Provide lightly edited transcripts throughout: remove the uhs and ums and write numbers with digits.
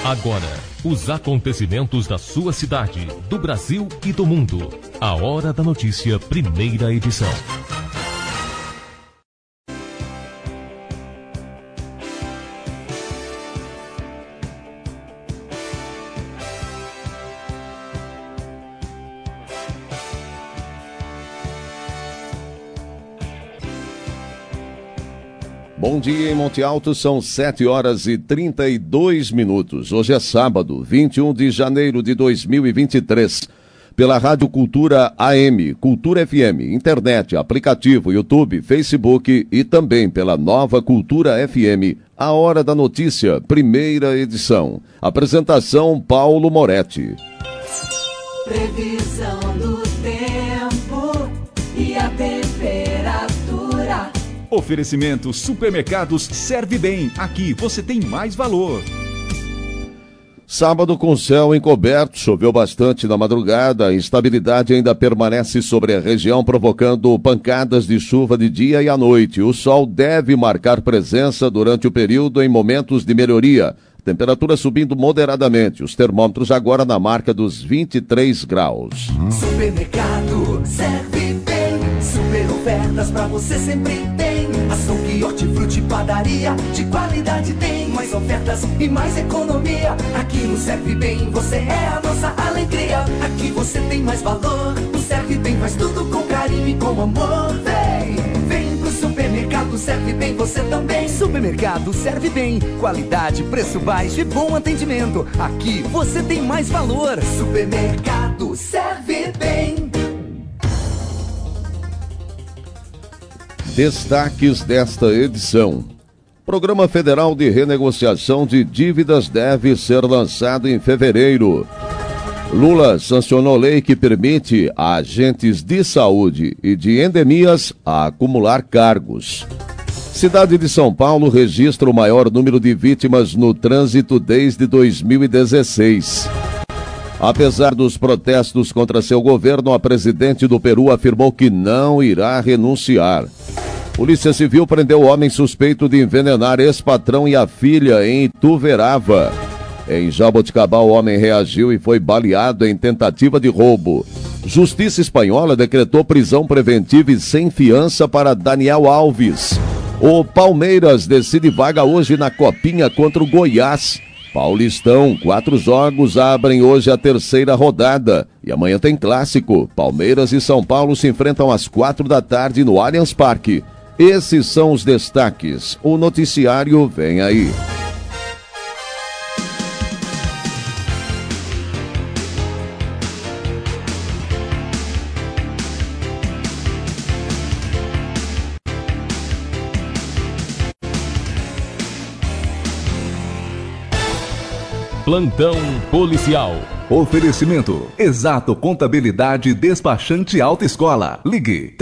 Agora, os acontecimentos da sua cidade, do Brasil e do mundo. A Hora da Notícia, primeira edição. Bom dia em Monte Alto, são 7h32. Hoje é sábado, 21 de janeiro de 2023. Pela Rádio Cultura AM, Cultura FM, internet, aplicativo, YouTube, Facebook e também pela Nova Cultura FM, A Hora da Notícia, primeira edição. Apresentação Paulo Moretti. Previsão do tempo e a temperatura. Oferecimento Supermercados Serve Bem. Aqui você tem mais valor. Sábado com céu encoberto, choveu bastante na madrugada, a instabilidade ainda permanece sobre a região, provocando pancadas de chuva de dia e à noite. O sol deve marcar presença durante o período em momentos de melhoria. Temperatura subindo moderadamente, os termômetros agora na marca dos 23 graus. Supermercado Serve Bem, super ofertas pra você sempre tem. Açougue, hortifruti, padaria, de qualidade tem. Mais ofertas e mais economia. Aqui no Serve Bem você é a nossa alegria. Aqui você tem mais valor. O Serve Bem faz tudo com carinho e com amor. Vem pro Supermercado Serve Bem você também. Supermercado Serve Bem, qualidade, preço baixo e bom atendimento. Aqui você tem mais valor. Supermercado Serve Bem. Destaques desta edição. Programa Federal de Renegociação de Dívidas deve ser lançado em fevereiro. Lula sancionou lei que permite a agentes de saúde e de endemias a acumular cargos. Cidade de São Paulo registra o maior número de vítimas no trânsito desde 2016. Apesar dos protestos contra seu governo, a presidente do Peru afirmou que não irá renunciar. Polícia Civil prendeu homem suspeito de envenenar ex-patrão e a filha em Ituverava. Em Jaboticabal, o homem reagiu e foi baleado em tentativa de roubo. Justiça espanhola decretou prisão preventiva e sem fiança para Daniel Alves. O Palmeiras decide vaga hoje na Copinha contra o Goiás. Paulistão, 4 jogos abrem hoje a terceira rodada. E amanhã tem clássico. Palmeiras e São Paulo se enfrentam às 4 da tarde no Allianz Parque. Esses são os destaques. O noticiário vem aí. Plantão policial. Oferecimento Exato Contabilidade Despachante Alta Escola. Ligue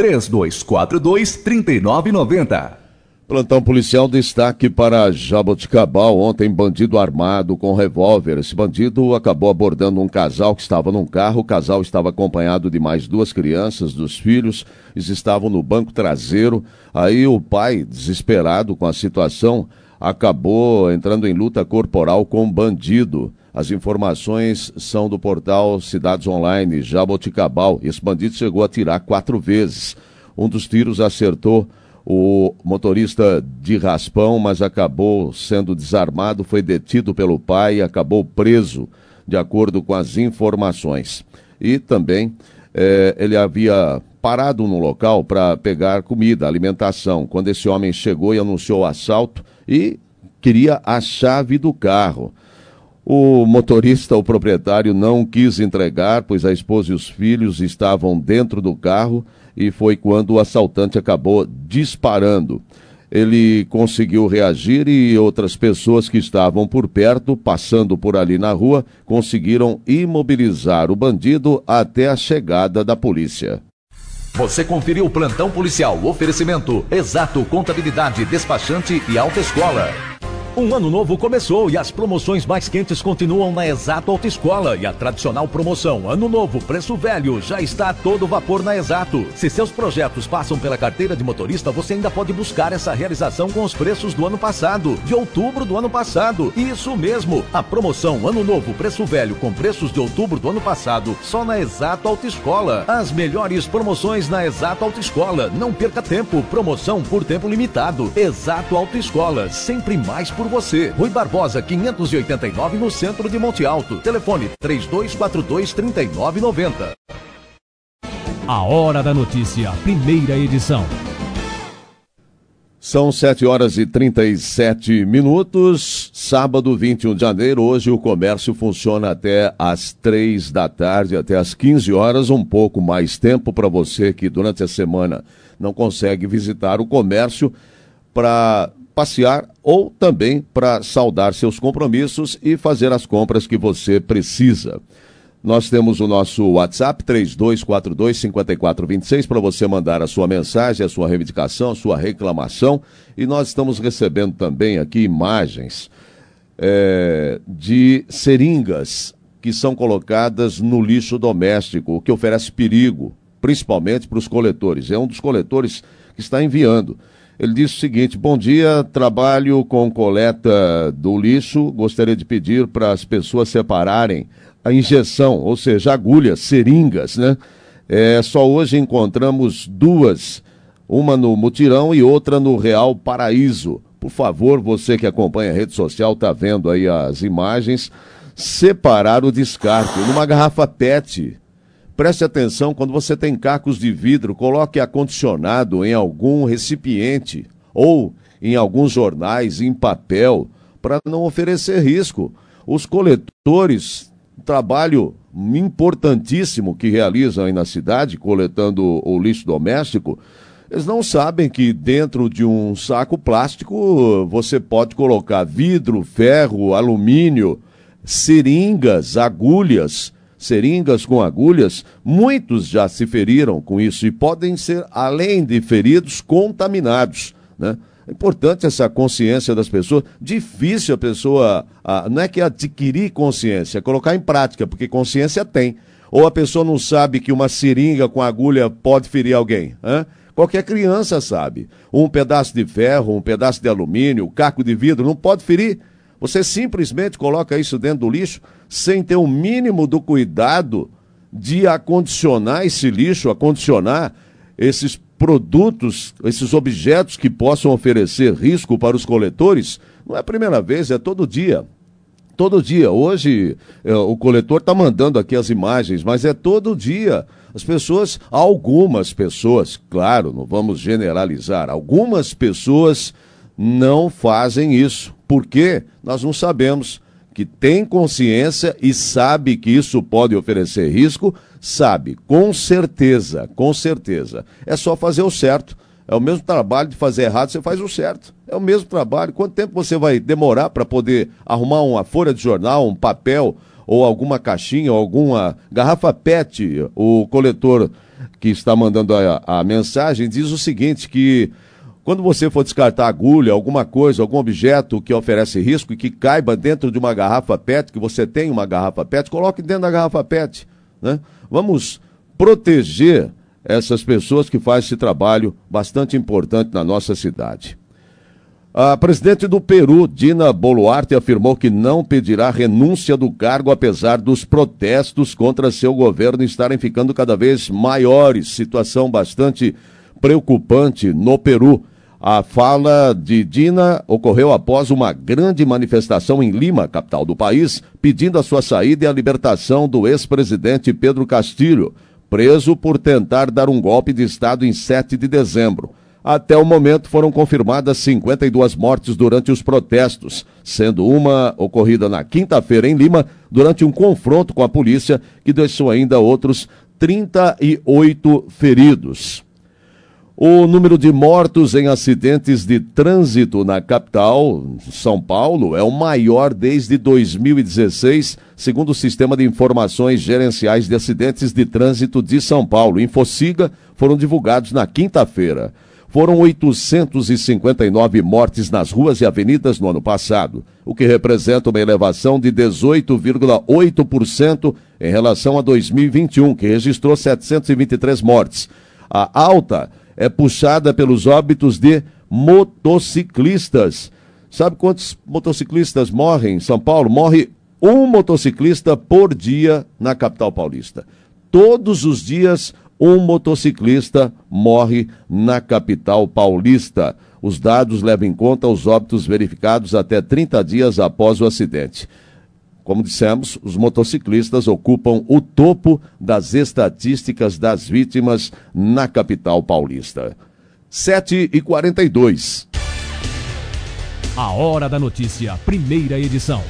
3242-3990. Plantão policial, destaque para Jaboticabal. Ontem, bandido armado com revólver. Esse bandido acabou abordando um casal que estava num carro. O casal estava acompanhado de mais 2 crianças, dos filhos. Eles estavam no banco traseiro. Aí o pai, desesperado com a situação, acabou entrando em luta corporal com o bandido. As informações são do portal Cidades Online, Jaboticabal. Esse bandido chegou a atirar 4 vezes. Um dos tiros acertou o motorista de raspão, mas acabou sendo desarmado, foi detido pelo pai e acabou preso, de acordo com as informações. E também ele havia parado no local para pegar comida, alimentação, quando esse homem chegou e anunciou o assalto e queria a chave do carro. O motorista, o proprietário, não quis entregar, pois a esposa e os filhos estavam dentro do carro e foi quando o assaltante acabou disparando. Ele conseguiu reagir e outras pessoas que estavam por perto, passando por ali na rua, conseguiram imobilizar o bandido até a chegada da polícia. Você conferiu o Plantão Policial. Oferecimento Exato Contabilidade Despachante e Alta Escola. Um ano novo começou e as promoções mais quentes continuam na Exato Autoescola. E a tradicional promoção Ano Novo, Preço Velho já está a todo vapor na Exato. Se seus projetos passam pela carteira de motorista, você ainda pode buscar essa realização com os preços do ano passado, de outubro do ano passado. Isso mesmo, a promoção Ano Novo, Preço Velho com preços de outubro do ano passado, só na Exato Autoescola. As melhores promoções na Exato Autoescola. Não perca tempo, promoção por tempo limitado. Exato Autoescola, sempre mais por você. Rui Barbosa, 589, no centro de Monte Alto. Telefone 3242-3990. A Hora da Notícia, primeira edição. São 7h37, sábado 21 de janeiro. Hoje o comércio funciona até às 3 da tarde, até às 15 horas, um pouco mais tempo para você que durante a semana não consegue visitar o comércio para passear ou também para saldar seus compromissos e fazer as compras que você precisa. Nós temos o nosso WhatsApp 3242-5426 para você mandar a sua mensagem, a sua reivindicação, a sua reclamação, e nós estamos recebendo também aqui imagens de seringas que são colocadas no lixo doméstico, o que oferece perigo, principalmente para os coletores. É um dos coletores que está enviando. Ele disse o seguinte: bom dia, trabalho com coleta do lixo, gostaria de pedir para as pessoas separarem a injeção, ou seja, agulhas, seringas, né? Só hoje encontramos duas, uma no Mutirão e outra no Real Paraíso. Por favor, você que acompanha a rede social, está vendo aí as imagens, separar o descarte numa garrafa PET. Preste atenção, quando você tem cacos de vidro, coloque acondicionado em algum recipiente ou em alguns jornais, em papel, para não oferecer risco. Os coletores, trabalho importantíssimo que realizam aí na cidade, coletando o lixo doméstico, eles não sabem que dentro de um saco plástico você pode colocar vidro, ferro, alumínio, seringas, agulhas. Seringas com agulhas, muitos já se feriram com isso e podem ser, além de feridos, contaminados, né? É importante essa consciência das pessoas. Difícil a pessoa, não é que adquirir consciência, é colocar em prática, porque consciência tem. Ou a pessoa não sabe que uma seringa com agulha pode ferir alguém, hein? Qualquer criança sabe. Um pedaço de ferro, um pedaço de alumínio, um caco de vidro não pode ferir. Você simplesmente coloca isso dentro do lixo sem ter o mínimo do cuidado de acondicionar esse lixo, acondicionar esses produtos, esses objetos que possam oferecer risco para os coletores. Não é a primeira vez, é todo dia. Todo dia. Hoje o coletor está mandando aqui as imagens, mas é todo dia. As pessoas, algumas pessoas, claro, não vamos generalizar, algumas pessoas não fazem isso. Por quê? Nós não sabemos. Que tem consciência e sabe que isso pode oferecer risco, sabe, com certeza, com certeza. É só fazer o certo. É o mesmo trabalho de fazer errado, você faz o certo. É o mesmo trabalho. Quanto tempo você vai demorar para poder arrumar uma folha de jornal, um papel, ou alguma caixinha, ou alguma garrafa PET? O coletor que está mandando a mensagem diz o seguinte, que quando você for descartar agulha, alguma coisa, algum objeto que oferece risco e que caiba dentro de uma garrafa PET, que você tem uma garrafa PET, coloque dentro da garrafa PET, né? Vamos proteger essas pessoas que fazem esse trabalho bastante importante na nossa cidade. A presidente do Peru, Dina Boluarte, afirmou que não pedirá renúncia do cargo apesar dos protestos contra seu governo estarem ficando cada vez maiores. Situação bastante preocupante no Peru. A fala de Dina ocorreu após uma grande manifestação em Lima, capital do país, pedindo a sua saída e a libertação do ex-presidente Pedro Castillo, preso por tentar dar um golpe de Estado em 7 de dezembro. Até o momento foram confirmadas 52 mortes durante os protestos, sendo uma ocorrida na quinta-feira em Lima, durante um confronto com a polícia, que deixou ainda outros 38 feridos. O número de mortos em acidentes de trânsito na capital, São Paulo, é o maior desde 2016, segundo o Sistema de Informações Gerenciais de Acidentes de Trânsito de São Paulo, Infociga, foram divulgados na quinta-feira. Foram 859 mortes nas ruas e avenidas no ano passado, o que representa uma elevação de 18,8% em relação a 2021, que registrou 723 mortes. A alta é puxada pelos óbitos de motociclistas. Sabe quantos motociclistas morrem em São Paulo? Morre um motociclista por dia na capital paulista. Todos os dias, um motociclista morre na capital paulista. Os dados levam em conta os óbitos verificados até 30 dias após o acidente. Como dissemos, os motociclistas ocupam o topo das estatísticas das vítimas na capital paulista. 7h42. A Hora da Notícia, primeira edição.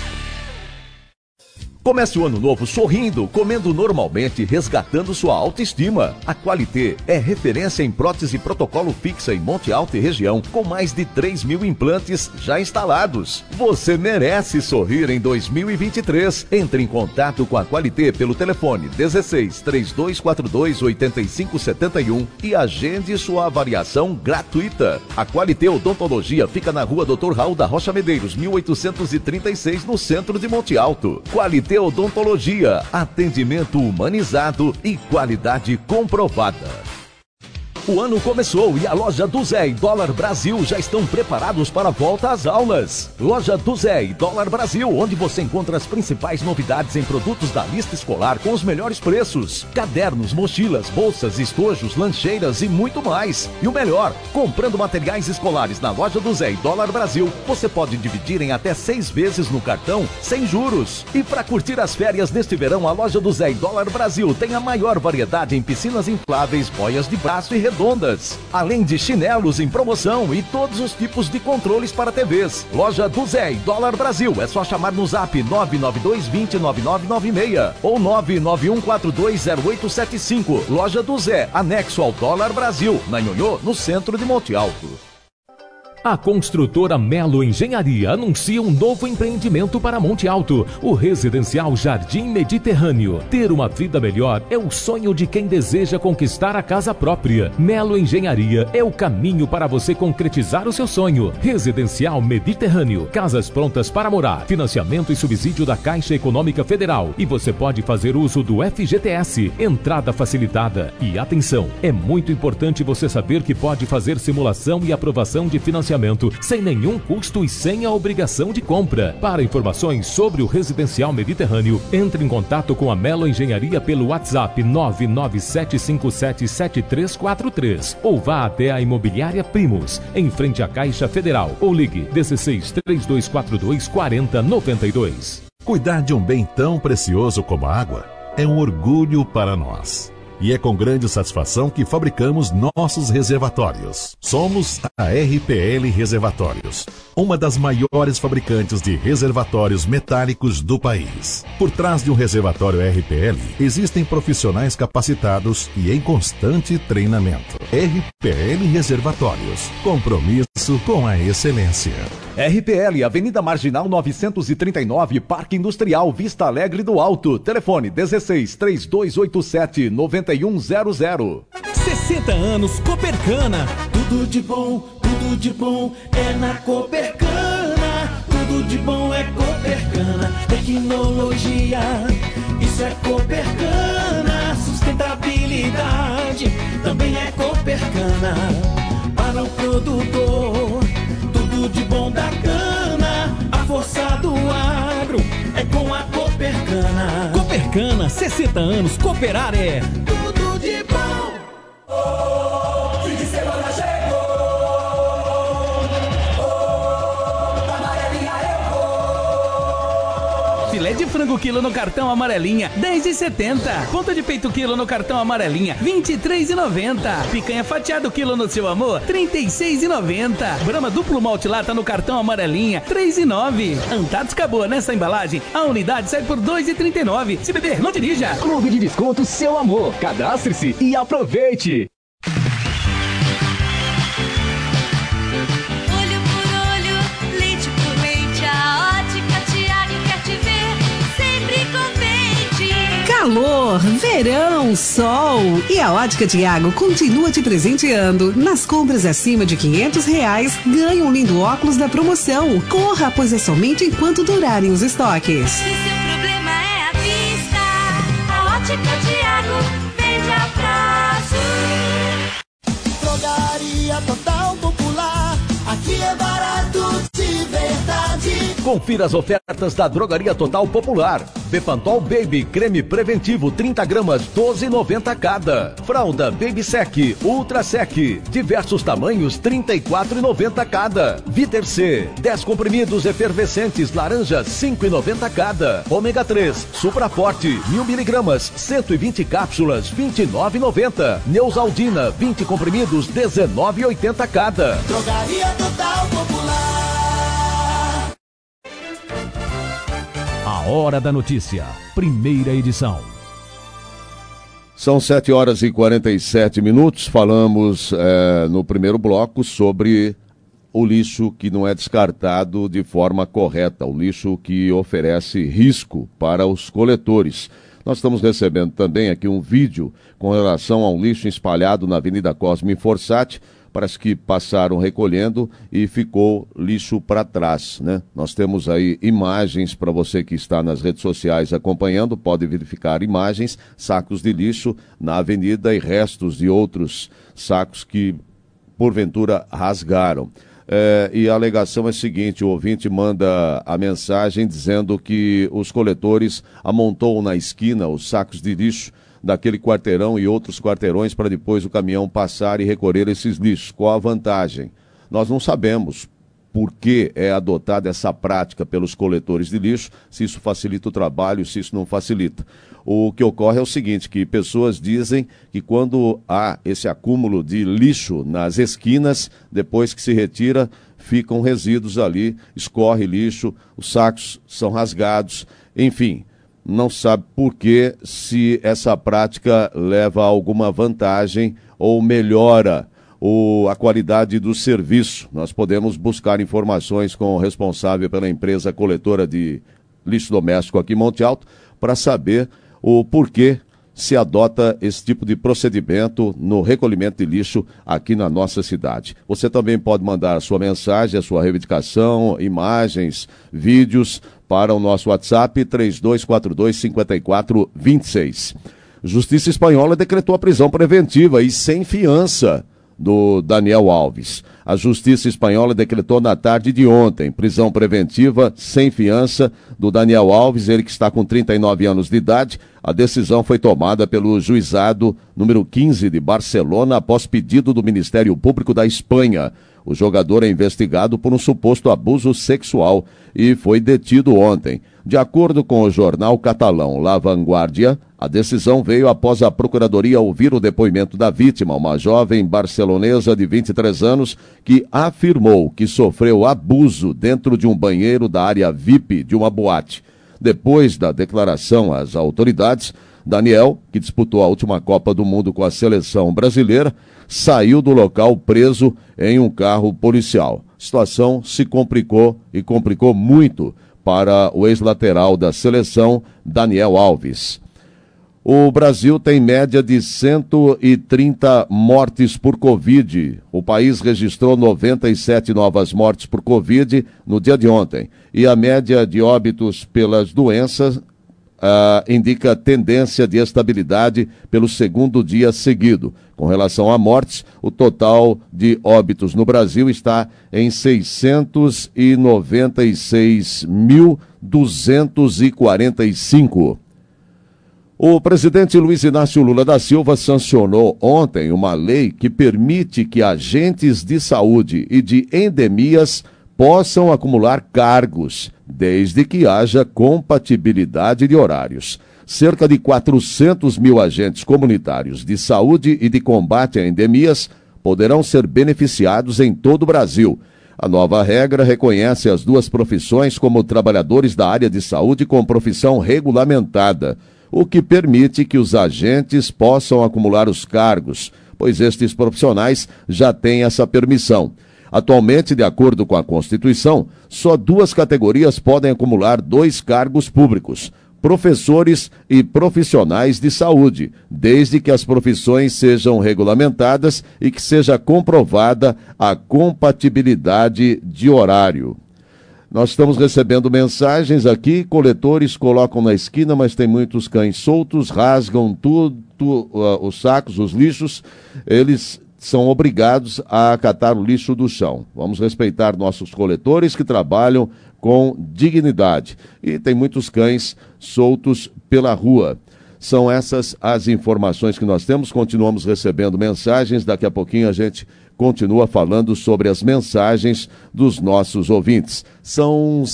Comece o ano novo sorrindo, comendo normalmente, resgatando sua autoestima. A Qualité é referência em prótese protocolo fixa em Monte Alto e região, com mais de 3.000 implantes já instalados. Você merece sorrir em 2023. Entre em contato com a Qualité pelo telefone 16 3242 8571 e agende sua avaliação gratuita. A Qualité Odontologia fica na rua Dr. Raul da Rocha Medeiros, 1836, no centro de Monte Alto. Qualité Odontologia, atendimento humanizado e qualidade comprovada. O ano começou e a loja do Zé e Dólar Brasil já estão preparados para a volta às aulas. Loja do Zé e Dólar Brasil, onde você encontra as principais novidades em produtos da lista escolar com os melhores preços. Cadernos, mochilas, bolsas, estojos, lancheiras e muito mais. E o melhor, comprando materiais escolares na loja do Zé e Dólar Brasil, você pode dividir em até 6 vezes no cartão, sem juros. E para curtir as férias neste verão, a loja do Zé e Dólar Brasil tem a maior variedade em piscinas infláveis, boias de braço e redondas, além de chinelos em promoção e todos os tipos de controles para TVs. Loja do Zé e Dólar Brasil, é só chamar no zap 992209996 ou 991420875. Loja do Zé, anexo ao Dólar Brasil, na Nhonhô, no centro de Monte Alto. A construtora Melo Engenharia anuncia um novo empreendimento para Monte Alto, o residencial Jardim Mediterrâneo. Ter uma vida melhor é o sonho de quem deseja conquistar a casa própria. Melo Engenharia é o caminho para você concretizar o seu sonho. Residencial Mediterrâneo, casas prontas para morar, financiamento e subsídio da Caixa Econômica Federal. E você pode fazer uso do FGTS, entrada facilitada. E atenção, é muito importante você saber que pode fazer simulação e aprovação de financiamento sem nenhum custo e sem a obrigação de compra. Para informações sobre o Residencial Mediterrâneo, entre em contato com a Melo Engenharia pelo WhatsApp 997577343 ou vá até a Imobiliária Primos, em frente à Caixa Federal, ou ligue 16 3242 4092. Cuidar de um bem tão precioso como a água é um orgulho para nós. E é com grande satisfação que fabricamos nossos reservatórios. Somos a RPL Reservatórios, uma das maiores fabricantes de reservatórios metálicos do país. Por trás de um reservatório RPL, existem profissionais capacitados e em constante treinamento. RPL Reservatórios, compromisso com a excelência. RPL, Avenida Marginal 939, Parque Industrial, Vista Alegre do Alto. Telefone 16 3287 9100. 60 anos Copercana. Tudo de bom é na Copercana. Tudo de bom é Copercana. Tecnologia, isso é Copercana. Sustentabilidade, também é Copercana. Para o produtor, tudo de bom da cana. A força do agro é com a Copercana. Copercana, 60 anos, cooperar é Tudo de bom. Fim de semana chegou. Amarelinha eu vou. filé de frango quilo no cartão Amarelinha, R$10,70. Ponta de peito quilo no cartão Amarelinha, R$23,90. Picanha fatiado quilo no seu amor, R$36,90. Brahma duplo malte lata no cartão Amarelinha, R$3,09. Antártica Boa nessa embalagem, a unidade sai por R$2,39. Se beber, não dirija. Clube de Desconto Seu Amor. Cadastre-se e aproveite. Olho por olho, leite por leite, a Ótica Tiago quer te ver sempre contente. calor, verão, sol. E a Ótica Tiago continua te presenteando. Nas compras acima de R$500, ganha um lindo óculos da promoção. Corra, pois é somente enquanto durarem os estoques. Se seu problema é a vista, a Ótica Tiago vende a prazo. Drogaria Total Popular, aqui é barato de verdade. Confira as ofertas da Drogaria Total Popular. Bepantol Baby, creme preventivo 30 gramas, R$12,90 cada. Fralda Baby Sec, Ultra Sec, diversos tamanhos, R$34,90 cada. Viter C, 10 comprimidos efervescentes laranja, R$5,90 cada. Ômega 3, Supra Forte, 1000 miligramas, 120 cápsulas, R$29,90. Neusaldina, 20 comprimidos, R$19,80 cada. Drogaria Total Popular. A Hora da Notícia, primeira edição. São 7h47. Falamos no primeiro bloco sobre o lixo que não é descartado de forma correta, o lixo que oferece risco para os coletores. Nós estamos recebendo também aqui um vídeo com relação ao lixo espalhado na Avenida Cosme Fossati. Parece que passaram recolhendo e ficou lixo para trás, né? Nós temos aí imagens para você que está nas redes sociais acompanhando, pode verificar imagens, sacos de lixo na avenida e restos de outros sacos que porventura rasgaram. E a alegação é a seguinte: o ouvinte manda a mensagem dizendo que os coletores amontoam na esquina os sacos de lixo daquele quarteirão e outros quarteirões para depois o caminhão passar e recolher esses lixos. Qual a vantagem? Nós não sabemos por que é adotada essa prática pelos coletores de lixo, se isso facilita o trabalho, se isso não facilita. O que ocorre é o seguinte, que pessoas dizem que quando há esse acúmulo de lixo nas esquinas, depois que se retira, ficam resíduos ali, escorre lixo, os sacos são rasgados, enfim. Não sabe por que, se essa prática leva a alguma vantagem ou melhora a qualidade do serviço. Nós podemos buscar informações com o responsável pela empresa coletora de lixo doméstico aqui em Monte Alto para saber o porquê se adota esse tipo de procedimento no recolhimento de lixo aqui na nossa cidade. Você também pode mandar a sua mensagem, a sua reivindicação, imagens, vídeos para o nosso WhatsApp 3242-5426. Justiça espanhola decretou a prisão preventiva e sem fiança do Daniel Alves. A Justiça espanhola decretou na tarde de ontem prisão preventiva sem fiança do Daniel Alves, ele que está com 39 anos de idade. A decisão foi tomada pelo juizado número 15 de Barcelona após pedido do Ministério Público da Espanha. O jogador é investigado por um suposto abuso sexual e foi detido ontem. De acordo com o jornal catalão La Vanguardia, a decisão veio após a Procuradoria ouvir o depoimento da vítima, uma jovem barcelonesa de 23 anos, que afirmou que sofreu abuso dentro de um banheiro da área VIP de uma boate. Depois da declaração às autoridades, Daniel, que disputou a última Copa do Mundo com a seleção brasileira, saiu do local preso em um carro policial. A situação se complicou e complicou muito para o ex-lateral da seleção, Daniel Alves. O Brasil tem média de 130 mortes por Covid. O país registrou 97 novas mortes por Covid no dia de ontem. E a média de óbitos pelas doenças indica tendência de estabilidade pelo segundo dia seguido. Com relação a mortes, o total de óbitos no Brasil está em 696.245. O presidente Luiz Inácio Lula da Silva sancionou ontem uma lei que permite que agentes de saúde e de endemias possam acumular cargos, desde que haja compatibilidade de horários. Cerca de 400 mil agentes comunitários de saúde e de combate a endemias poderão ser beneficiados em todo o Brasil. A nova regra reconhece as duas profissões como trabalhadores da área de saúde com profissão regulamentada, o que permite que os agentes possam acumular os cargos, pois estes profissionais já têm essa permissão. Atualmente, de acordo com a Constituição, só duas categorias podem acumular 2 cargos públicos: professores e profissionais de saúde, desde que as profissões sejam regulamentadas e que seja comprovada a compatibilidade de horário. Nós estamos recebendo mensagens aqui, coletores colocam na esquina, mas tem muitos cães soltos, rasgam tudo, os sacos, os lixos, eles são obrigados a acatar o lixo do chão. Vamos respeitar nossos coletores que trabalham com dignidade. E tem muitos cães soltos pela rua. São essas as informações que nós temos. Continuamos recebendo mensagens. Daqui a pouquinho a gente continua falando sobre as mensagens dos nossos ouvintes. São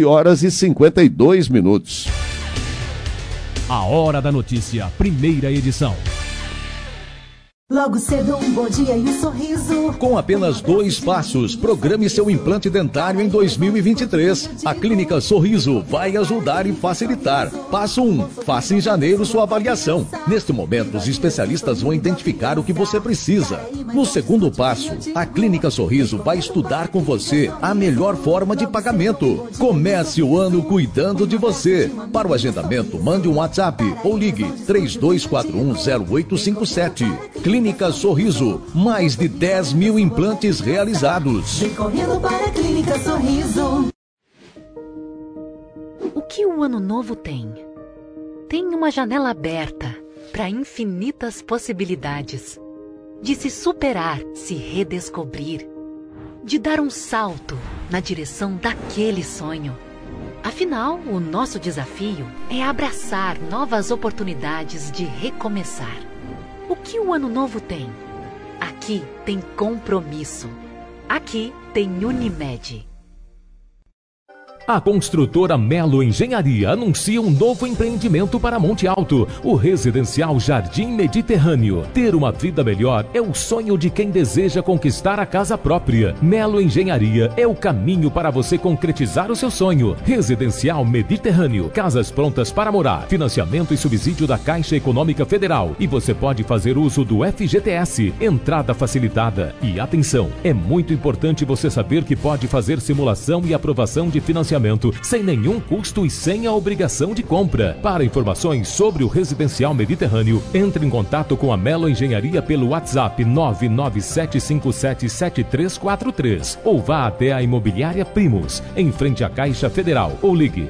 7h52. A Hora da Notícia, primeira edição. Logo cedo, um bom dia e um sorriso. Com apenas 2 passos, programe seu implante dentário em 2023. A Clínica Sorriso vai ajudar e facilitar. Passo 1. Faça em janeiro sua avaliação. Neste momento, os especialistas vão identificar o que você precisa. No segundo passo, a Clínica Sorriso vai estudar com você a melhor forma de pagamento. Comece o ano cuidando de você. Para o agendamento, mande um WhatsApp ou ligue 32410857. Clínica Sorriso, mais de 10 mil implantes realizados. Vem correndo para a Clínica Sorriso. O que o ano novo tem? Tem uma janela aberta para infinitas possibilidades. De se superar, se redescobrir. De dar um salto na direção daquele sonho. Afinal, o nosso desafio é abraçar novas oportunidades de recomeçar. O que o ano novo tem? Aqui tem compromisso. Aqui tem Unimed. A construtora Melo Engenharia anuncia um novo empreendimento para Monte Alto, o residencial Jardim Mediterrâneo. Ter uma vida melhor é o sonho de quem deseja conquistar a casa própria. Melo Engenharia é o caminho para você concretizar o seu sonho. Residencial Mediterrâneo, casas prontas para morar, financiamento e subsídio da Caixa Econômica Federal. E você pode fazer uso do FGTS, entrada facilitada. E atenção, é muito importante você saber que pode fazer simulação e aprovação de financiamento sem nenhum custo e sem a obrigação de compra. Para informações sobre o Residencial Mediterrâneo, entre em contato com a Melo Engenharia pelo WhatsApp 997577343 ou vá até a Imobiliária Primos, em frente à Caixa Federal, ou ligue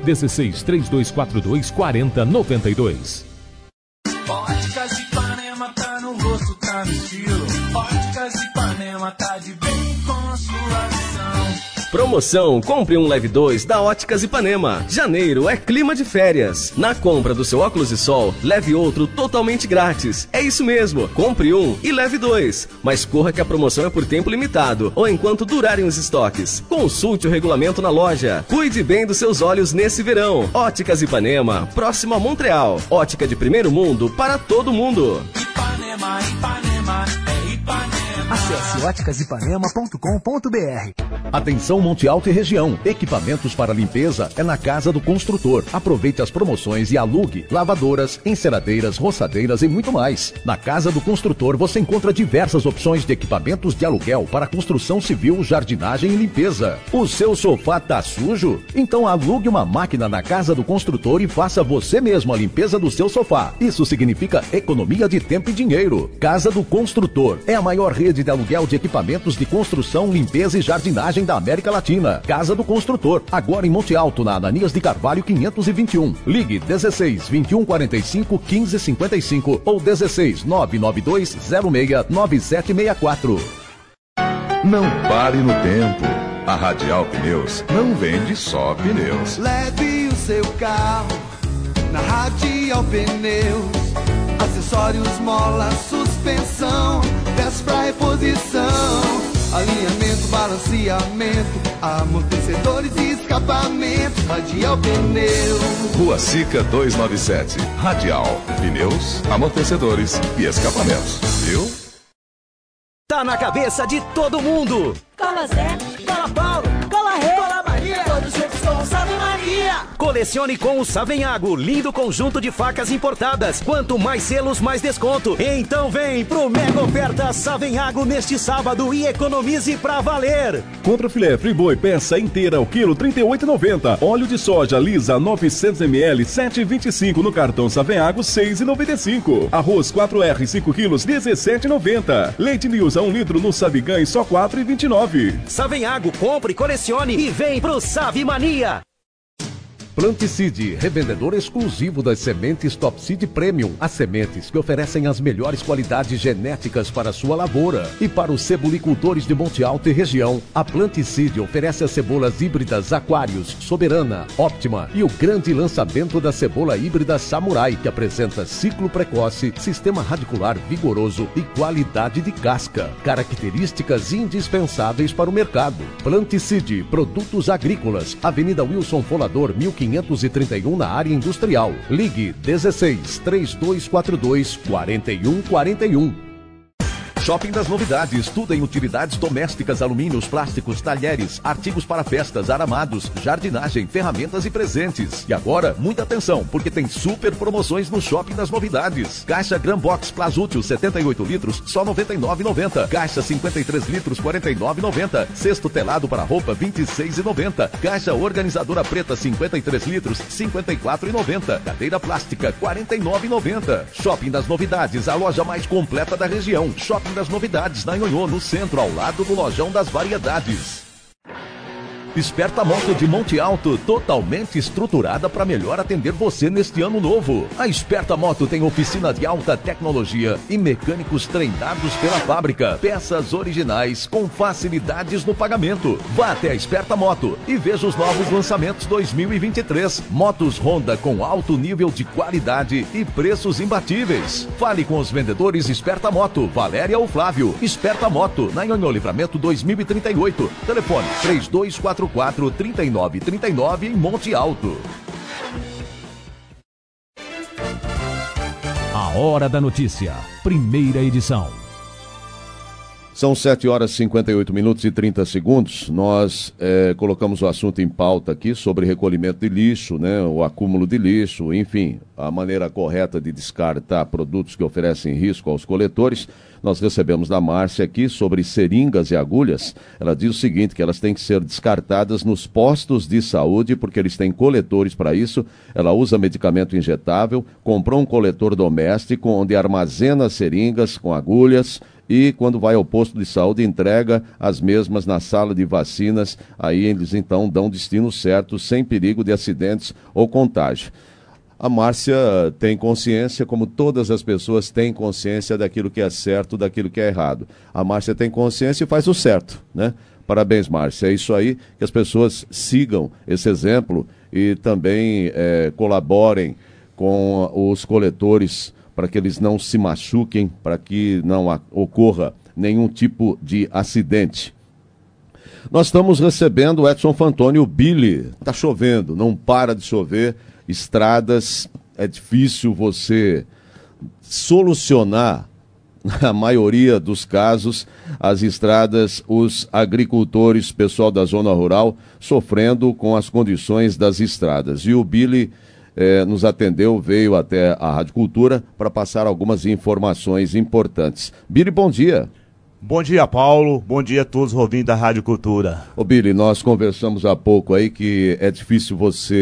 1632424092. Óticas Ipanema tá no rosto, tá no estilo. Óticas Ipanema tá de bem com a sua visão. Promoção Compre um Leve 2 da Óticas Ipanema. Janeiro é clima de férias. Na compra do seu óculos de sol, leve outro totalmente grátis. É isso mesmo, compre um e leve 2. Mas corra que a promoção é por tempo limitado ou enquanto durarem os estoques. Consulte o regulamento na loja. Cuide bem dos seus olhos nesse verão. Óticas Ipanema, próximo a Montreal. Ótica de primeiro mundo para todo mundo. Ipanema, Ipanema, é Ipanema. Acesse óticasipanema.com.br. Atenção Monte Alto e região. Equipamentos para limpeza é na Casa do Construtor. Aproveite as promoções e alugue lavadoras, enceradeiras, roçadeiras e muito mais. Na Casa do Construtor você encontra diversas opções de equipamentos de aluguel para construção civil, jardinagem e limpeza. O seu sofá tá sujo? Então alugue uma máquina na Casa do Construtor e faça você mesmo a limpeza do seu sofá. Isso significa economia de tempo e dinheiro. Casa do Construtor é a maior rede de aluguel de equipamentos de construção, limpeza e jardinagem da América Latina. Casa do Construtor, agora em Monte Alto, na Ananias de Carvalho 521. Ligue 16 21 45 15 55 ou 16 992 06 9764. Não pare no tempo. A Radial Pneus não vende só pneus. Leve o seu carro na Radial Pneus. Acessórios, mola, suspensão, peças pra reposição, alinhamento, balanceamento, amortecedores e escapamento. Radial Pneus. Rua Sica 297. Radial Pneus, amortecedores e escapamentos. Viu? Tá na cabeça de todo mundo. Cola Zé, Cola Paulo, Cola Rê, Cola Maria, todos juntos com o Salve Maria. Colecione com o Savenhago, lindo conjunto de facas importadas. Quanto mais selos, mais desconto. Então vem pro Mega Oferta Savenhago neste sábado e economize pra valer. Contra filé friboi peça inteira ao quilo R$ 38,90. Óleo de soja lisa 900 ml 7,25 no cartão Savenhago 6,95. Arroz 4R 5 quilos 17,90. Leite News a 1 litro no Sabigães só 4,29. Savenhago, compre, colecione e vem pro Save Mania. Planticide, revendedor exclusivo das sementes Top Seed Premium. As sementes que oferecem as melhores qualidades genéticas para a sua lavoura. E para os cebolicultores de Monte Alto e região, a Planticide oferece as cebolas híbridas Aquarius, Soberana, Optima e o grande lançamento da cebola híbrida Samurai, que apresenta ciclo precoce, sistema radicular vigoroso e qualidade de casca. Características indispensáveis para o mercado. Planticide, produtos agrícolas, Avenida Wilson Folador, 1531 na área industrial. Ligue 16 3242 4141. Shopping das Novidades, tudo em utilidades domésticas, alumínios, plásticos, talheres, artigos para festas, aramados, jardinagem, ferramentas e presentes. E agora, muita atenção, porque tem super promoções no Shopping das Novidades. Caixa Gran Box Plasútil 78 litros, só R$ 99,90. Caixa 53 litros, R$ 49,90. Cesto telado para roupa, R$ 26,90. Caixa organizadora preta 53 litros, R$ 54,90. Cadeira plástica, R$ 49,90. Shopping das Novidades, a loja mais completa da região. Shopping das Novidades, na Nhonhô, no centro, ao lado do Lojão das Variedades. Esperta Moto de Monte Alto, totalmente estruturada para melhor atender você neste ano novo. A Esperta Moto tem oficina de alta tecnologia e mecânicos treinados pela fábrica. Peças originais com facilidades no pagamento. Vá até a Esperta Moto e veja os novos lançamentos 2023. Motos Honda com alto nível de qualidade e preços imbatíveis. Fale com os vendedores Esperta Moto, Valéria ou Flávio. Esperta Moto, na Nhonhô Livramento 2038. Telefone 3244-3939 em Monte Alto. A Hora da Notícia, primeira edição. São 7 horas e 58 minutos e 30 segundos. Nós colocamos o assunto em pauta aqui sobre recolhimento de lixo, né, o acúmulo de lixo, enfim, a maneira correta de descartar produtos que oferecem risco aos coletores. Nós recebemos da Márcia aqui sobre seringas e agulhas. Ela diz o seguinte, que elas têm que ser descartadas nos postos de saúde, porque eles têm coletores para isso. Ela usa medicamento injetável, comprou um coletor doméstico, onde armazena seringas com agulhas, e quando vai ao posto de saúde entrega as mesmas na sala de vacinas. Aí eles então dão destino certo, sem perigo de acidentes ou contágio. A Márcia tem consciência, como todas as pessoas têm consciência daquilo que é certo, daquilo que é errado. A Márcia tem consciência e faz o certo, né? Parabéns, Márcia. É isso aí, que as pessoas sigam esse exemplo e também colaborem com os coletores para que eles não se machuquem, para que não ocorra nenhum tipo de acidente. Nós estamos recebendo o Edson Fantoni, o Billy. Está chovendo, não para de chover. Estradas, é difícil você solucionar, na maioria dos casos, as estradas, os agricultores, pessoal da zona rural, sofrendo com as condições das estradas. E o Billy nos atendeu, veio até a Rádio Cultura para passar algumas informações importantes. Billy, bom dia. Bom dia, Paulo. Bom dia a todos os ouvintes da Rádio Cultura. Ô Billy, nós conversamos há pouco aí que é difícil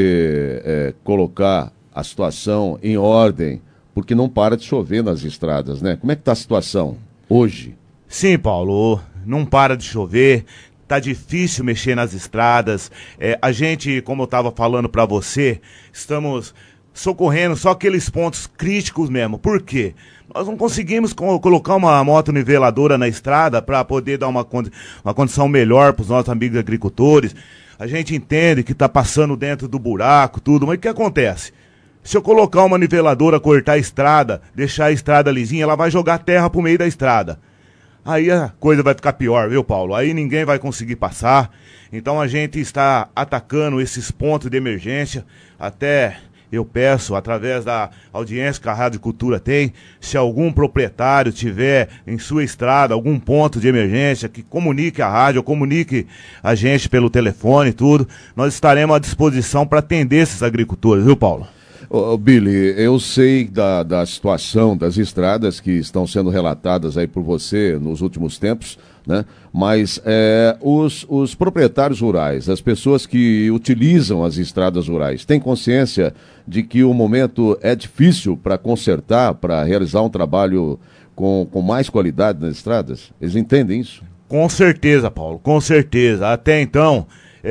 você colocar a situação em ordem, porque não para de chover nas estradas, né? Como é que está a situação hoje? Sim, Paulo, não para de chover. Tá difícil mexer nas estradas. A gente, como eu estava falando para você, estamos socorrendo só aqueles pontos críticos mesmo. Por quê? Nós não conseguimos colocar uma moto niveladora na estrada para poder dar uma condição melhor para os nossos amigos agricultores. A gente entende que está passando dentro do buraco, tudo, mas o que acontece? Se eu colocar uma niveladora, cortar a estrada, deixar a estrada lisinha, ela vai jogar terra pro meio da estrada. Aí a coisa vai ficar pior, viu, Paulo? Aí ninguém vai conseguir passar. Então a gente está atacando esses pontos de emergência. Até eu peço, através da audiência que a Rádio Cultura tem, se algum proprietário tiver em sua estrada algum ponto de emergência, que comunique a rádio, comunique a gente pelo telefone e tudo, nós estaremos à disposição para atender esses agricultores, viu, Paulo? Billy, eu sei da situação das estradas que estão sendo relatadas aí por você nos últimos tempos, né? Mas os proprietários rurais, as pessoas que utilizam as estradas rurais, têm consciência de que o momento é difícil para consertar, para realizar um trabalho com mais qualidade nas estradas? Eles entendem isso? Com certeza, Paulo, com certeza. Até então,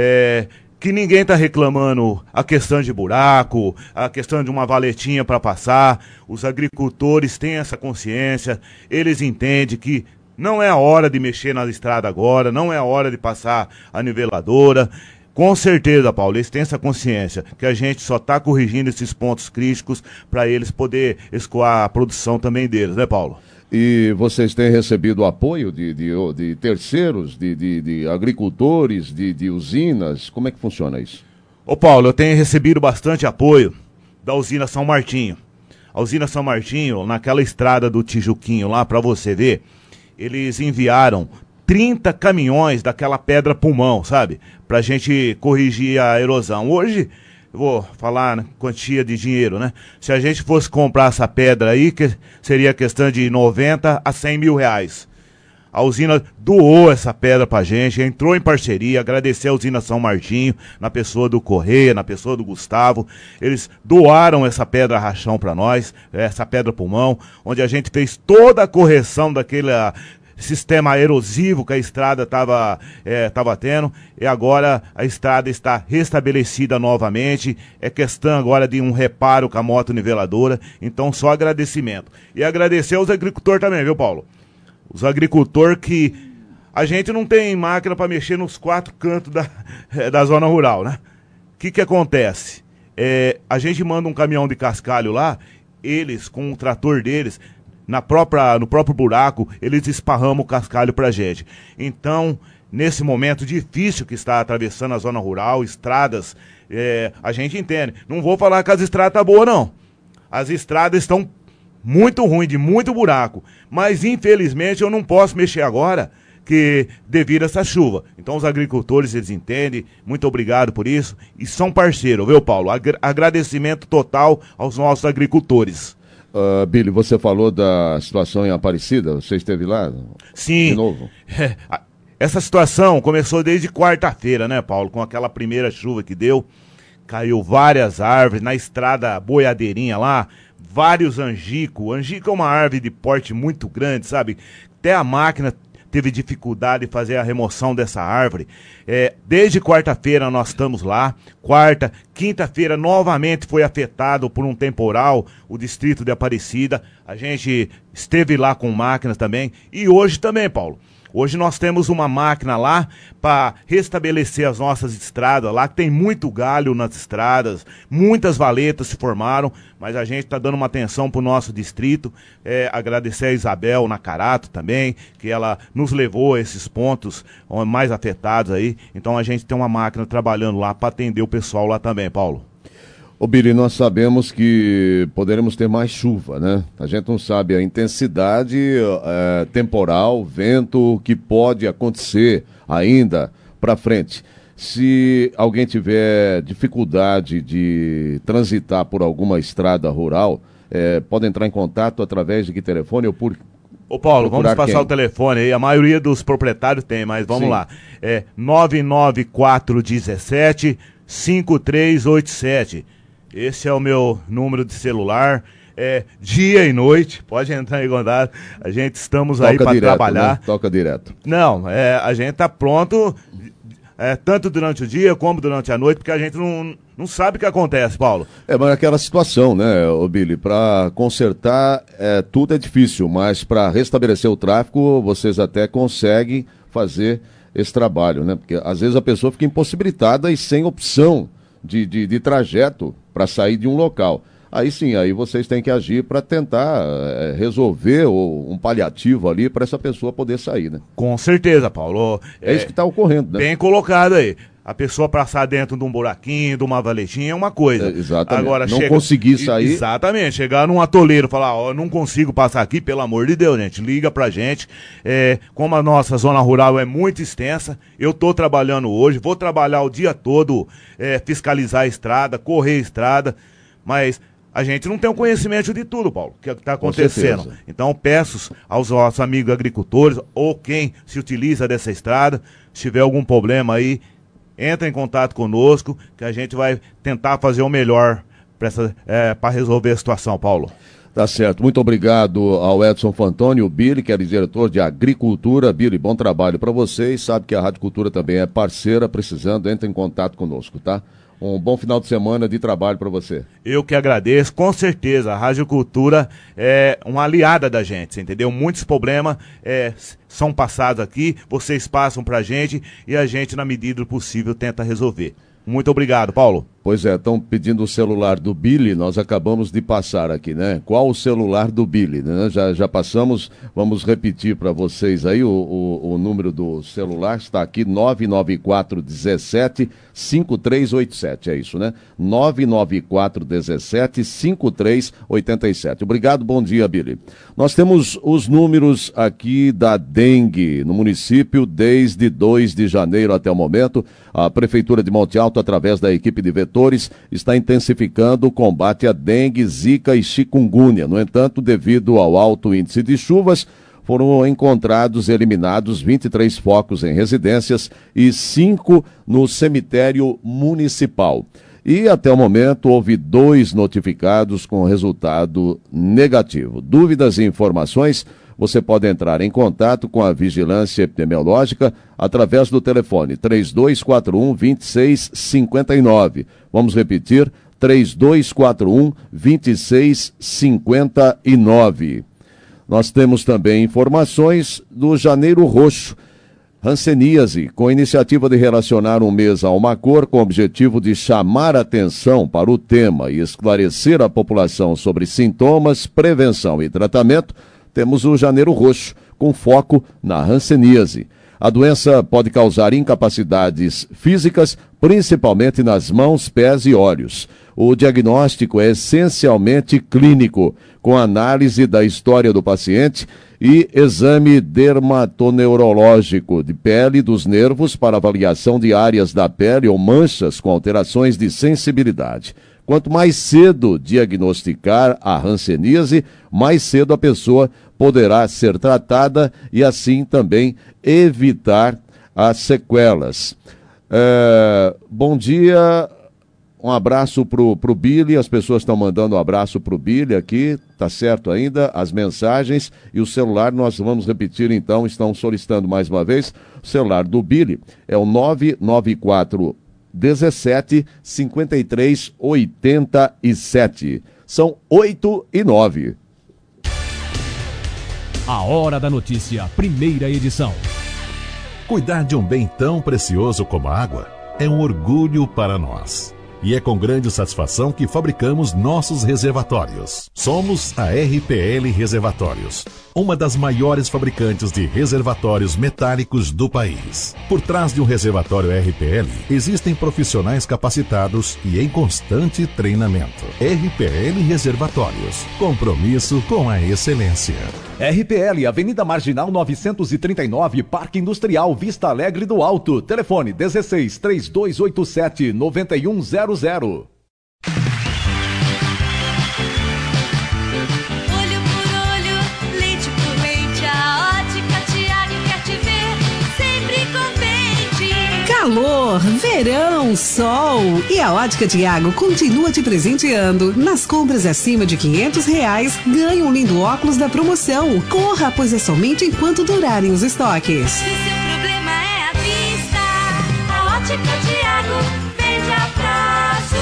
que ninguém está reclamando a questão de buraco, a questão de uma valetinha para passar. Os agricultores têm essa consciência, eles entendem que não é a hora de mexer na estrada agora, não é a hora de passar a niveladora. Com certeza, Paulo, eles têm essa consciência que a gente só está corrigindo esses pontos críticos para eles poder escoar a produção também deles, né, Paulo? E vocês têm recebido apoio de terceiros, de agricultores, de usinas? Como é que funciona isso? Ô Paulo, eu tenho recebido bastante apoio da usina São Martinho. A usina São Martinho, naquela estrada do Tijuquinho lá, para você ver, eles enviaram 30 caminhões daquela pedra pulmão, sabe? Pra gente corrigir a erosão. Hoje, eu vou falar na quantia de dinheiro, né? Se a gente fosse comprar essa pedra aí, que seria questão de 90 a 100 mil reais. A usina doou essa pedra pra gente, entrou em parceria, agradecer a usina São Martinho, na pessoa do Correia, na pessoa do Gustavo. Eles doaram essa pedra rachão pra nós, essa pedra pulmão, onde a gente fez toda a correção daquele sistema erosivo que a estrada estava tendo, e agora a estrada está restabelecida novamente. É questão agora de um reparo com a moto niveladora, então só agradecimento. E agradecer aos agricultores também, viu, Paulo? Os agricultores que a gente não tem máquina para mexer nos 4 cantos da zona rural, né? O que acontece? A gente manda um caminhão de cascalho lá, eles, com o trator deles, no próprio buraco, eles esparramam o cascalho pra gente. Então, nesse momento difícil que está atravessando a zona rural, estradas, a gente entende. Não vou falar que as estradas estão boas, não. As estradas estão muito ruins, de muito buraco. Mas, infelizmente, eu não posso mexer agora, que devido a essa chuva. Então, os agricultores, eles entendem. Muito obrigado por isso. E são parceiros, viu, Paulo? Agradecimento total aos nossos agricultores. Billy, você falou da situação em Aparecida, você esteve lá? Sim. De novo? Essa situação começou desde quarta-feira, né, Paulo? Com aquela primeira chuva que deu, caiu várias árvores, na estrada boiadeirinha lá, vários angicos. Angico é uma árvore de porte muito grande, sabe? Até a máquina teve dificuldade de fazer a remoção dessa árvore. Desde quarta-feira nós estamos lá. Quarta, quinta-feira novamente foi afetado por um temporal o distrito de Aparecida. A gente esteve lá com máquinas também. E hoje também, Paulo. Hoje nós temos uma máquina lá para restabelecer as nossas estradas lá, que tem muito galho nas estradas, muitas valetas se formaram, mas a gente está dando uma atenção para o nosso distrito. Agradecer a Isabel Nacarato também, que ela nos levou a esses pontos mais afetados aí. Então a gente tem uma máquina trabalhando lá para atender o pessoal lá também, Paulo. Ô Billy, nós sabemos que poderemos ter mais chuva, né? A gente não sabe a intensidade temporal, vento, que pode acontecer ainda para frente. Se alguém tiver dificuldade de transitar por alguma estrada rural, pode entrar em contato através de que telefone ou por... Ô Paulo, vamos passar o telefone aí, a maioria dos proprietários tem, mas vamos lá. 99417 5387. Esse é o meu número de celular, dia e noite, pode entrar em contato, a gente estamos aí para trabalhar. Né? Toca direto. Não, a gente tá pronto, tanto durante o dia como durante a noite, porque a gente não sabe o que acontece, Paulo. Mas aquela situação, né, ô Billy, para consertar tudo é difícil, mas para restabelecer o tráfego, vocês até conseguem fazer esse trabalho, né, porque às vezes a pessoa fica impossibilitada e sem opção de trajeto para sair de um local. Aí sim, aí vocês têm que agir para tentar resolver um paliativo ali para essa pessoa poder sair, né? Com certeza, Paulo. É isso que está ocorrendo, né? Bem colocado aí. A pessoa passar dentro de um buraquinho, de uma valejinha é uma coisa. Exatamente. Agora, não conseguir sair. Exatamente. Chegar num atoleiro e falar, ó, eu não consigo passar aqui, pelo amor de Deus, gente. Liga pra gente. Como a nossa zona rural é muito extensa, eu tô trabalhando hoje, vou trabalhar o dia todo, fiscalizar a estrada, correr a estrada, mas a gente não tem o conhecimento de tudo, Paulo, que está acontecendo. Então, peço aos nossos amigos agricultores, ou quem se utiliza dessa estrada, se tiver algum problema aí, entra em contato conosco, que a gente vai tentar fazer o melhor para resolver a situação, Paulo. Tá certo. Muito obrigado ao Edson Fantoni, o Billy, que é diretor de Agricultura. Billy, bom trabalho para vocês. Sabe que a Rádio Cultura também é parceira, precisando, entra em contato conosco, tá? Um bom final de semana de trabalho para você. Eu que agradeço, com certeza. A Rádio Cultura é uma aliada da gente, você entendeu? Muitos problemas são passados aqui, vocês passam pra gente e a gente, na medida do possível, tenta resolver. Muito obrigado, Paulo. Pois é, estão pedindo o celular do Billy, nós acabamos de passar aqui, né? Qual o celular do Billy, né? Já passamos, vamos repetir para vocês aí o número do celular, está aqui, 99417-5387, é isso, né? 99417-5387. Obrigado, bom dia, Billy. Nós temos os números aqui da dengue no município desde 2 de janeiro até o momento. A Prefeitura de Monte Alto, através da equipe de vetores, está intensificando o combate à dengue, zika e chikungunya. No entanto, devido ao alto índice de chuvas, foram encontrados e eliminados 23 focos em residências e 5 no cemitério municipal. E até o momento houve 2 notificados com resultado negativo. Dúvidas e informações? Você pode entrar em contato com a Vigilância Epidemiológica através do telefone 3241-2659. Vamos repetir, 3241-2659. Nós temos também informações do Janeiro Roxo, hanseníase, com a iniciativa de relacionar um mês a uma cor com o objetivo de chamar atenção para o tema e esclarecer a população sobre sintomas, prevenção e tratamento. Temos o Janeiro Roxo, com foco na hanseníase. A doença pode causar incapacidades físicas, principalmente nas mãos, pés e olhos. O diagnóstico é essencialmente clínico, com análise da história do paciente e exame dermatoneurológico de pele e dos nervos para avaliação de áreas da pele ou manchas com alterações de sensibilidade. Quanto mais cedo diagnosticar a hanseníase, mais cedo a pessoa poderá ser tratada e assim também evitar as sequelas. Bom dia, um abraço pro Billy, as pessoas estão mandando um abraço pro Billy aqui, tá certo ainda, as mensagens e o celular nós vamos repetir então, estão solicitando mais uma vez, o celular do Billy é o 994-17-5387. São 8:09. A Hora da Notícia, primeira edição. Cuidar de um bem tão precioso como a água é um orgulho para nós. E é com grande satisfação que fabricamos nossos reservatórios. Somos a RPL Reservatórios, uma das maiores fabricantes de reservatórios metálicos do país. Por trás de um reservatório RPL, existem profissionais capacitados e em constante treinamento. RPL Reservatórios, compromisso com a excelência. RPL, Avenida Marginal 939, Parque Industrial Vista Alegre do Alto. Telefone 16-3287-9100. Olho por olho, leite por leite, a Ótica Tiago quer te ver sempre contente. Calor, verão, sol. E a Ótica Tiago continua te presenteando. Nas compras acima de R$500, ganhe um lindo óculos da promoção. Corra, pois é somente enquanto durarem os estoques. Se seu problema é a vista, a Ótica Tiago vende a prazo.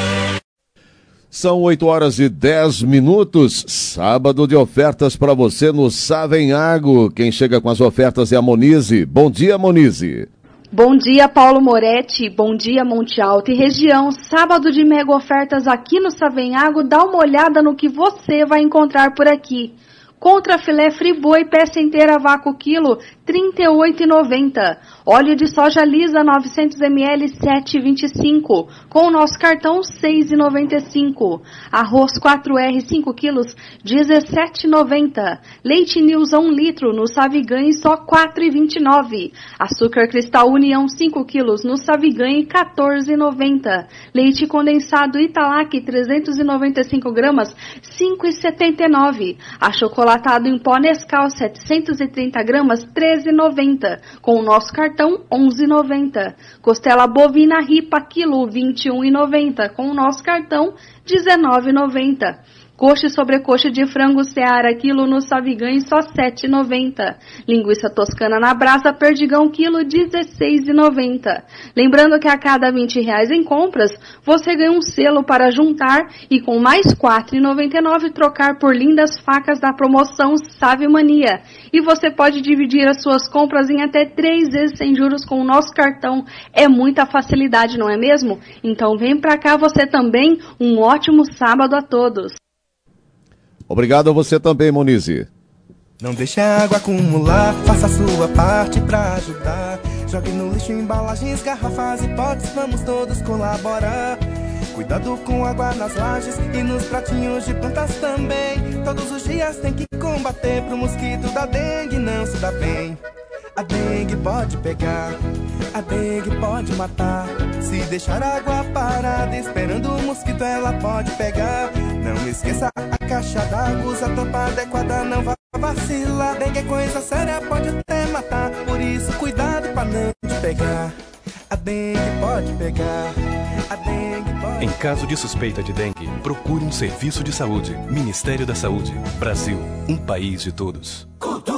São 8h10, sábado de ofertas para você no Savenhago. Quem chega com as ofertas é a Monize. Bom dia, Monize. Bom dia, Paulo Moretti. Bom dia, Monte Alto e região. Sábado de mega ofertas aqui no Savenhago. Dá uma olhada no que você vai encontrar por aqui. Contra filé friboi, peça inteira vácuo quilo, 38,90. Óleo de soja lisa 900 ml 7,25. Com o nosso cartão 6,95. Arroz 4R 5 quilos 17,90. Leite News 1 litro no Saviganhe só 4,29. Açúcar Cristal União 5 quilos no Saviganhe 14,90. Leite condensado Italac 395 gramas 5,79. Achocolatado em pó Nescau 730 gramas 13,90. Com o nosso cartão 11,90. Costela bovina ripa quilo 21,90. Com o nosso cartão 19,90. Coxa e sobrecoxa de frango Seara quilo no Saviganhe só 7,90. Linguiça toscana na brasa Perdigão quilo 16,90. Lembrando que a cada R$20 em compras, você ganha um selo para juntar e com mais R$4,99 trocar por lindas facas da promoção Savimania. E você pode dividir as suas compras em até 3 vezes sem juros com o nosso cartão. É muita facilidade, não é mesmo? Então vem pra cá você também. Um ótimo sábado a todos. Obrigado a você também, Monize. Não deixe a água acumular, faça a sua parte pra ajudar. Jogue no lixo embalagens, garrafas e potes, vamos todos colaborar. Cuidado com água nas lajes e nos pratinhos de plantas também. Todos os dias tem que combater pro mosquito da dengue não se dá bem. A dengue pode pegar, a dengue pode matar. Se deixar a água parada esperando o mosquito ela pode pegar. Não esqueça a caixa d'água, usa a tampa adequada, não vá vacilar. Dengue é coisa séria, pode até matar, por isso cuidado pra não te pegar. A dengue pode pegar, a dengue pode... Em caso de suspeita de dengue, procure um serviço de saúde. Ministério da Saúde. Brasil, um país de todos.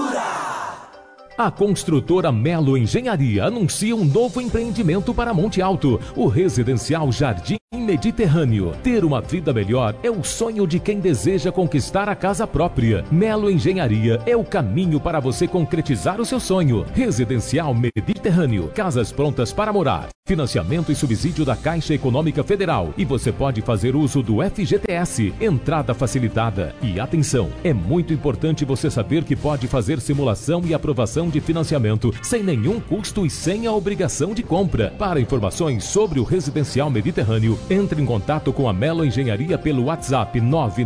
A construtora Melo Engenharia anuncia um novo empreendimento para Monte Alto, o residencial Jardim Mediterrâneo. Ter uma vida melhor é o sonho de quem deseja conquistar a casa própria. Melo Engenharia é o caminho para você concretizar o seu sonho. Residencial Mediterrâneo, casas prontas para morar, financiamento e subsídio da Caixa Econômica Federal. E você pode fazer uso do FGTS, entrada facilitada. E atenção, é muito importante você saber que pode fazer simulação e aprovação de financiamento sem nenhum custo e sem a obrigação de compra. Para informações sobre o Residencial Mediterrâneo, entre em contato com a Melo Engenharia pelo WhatsApp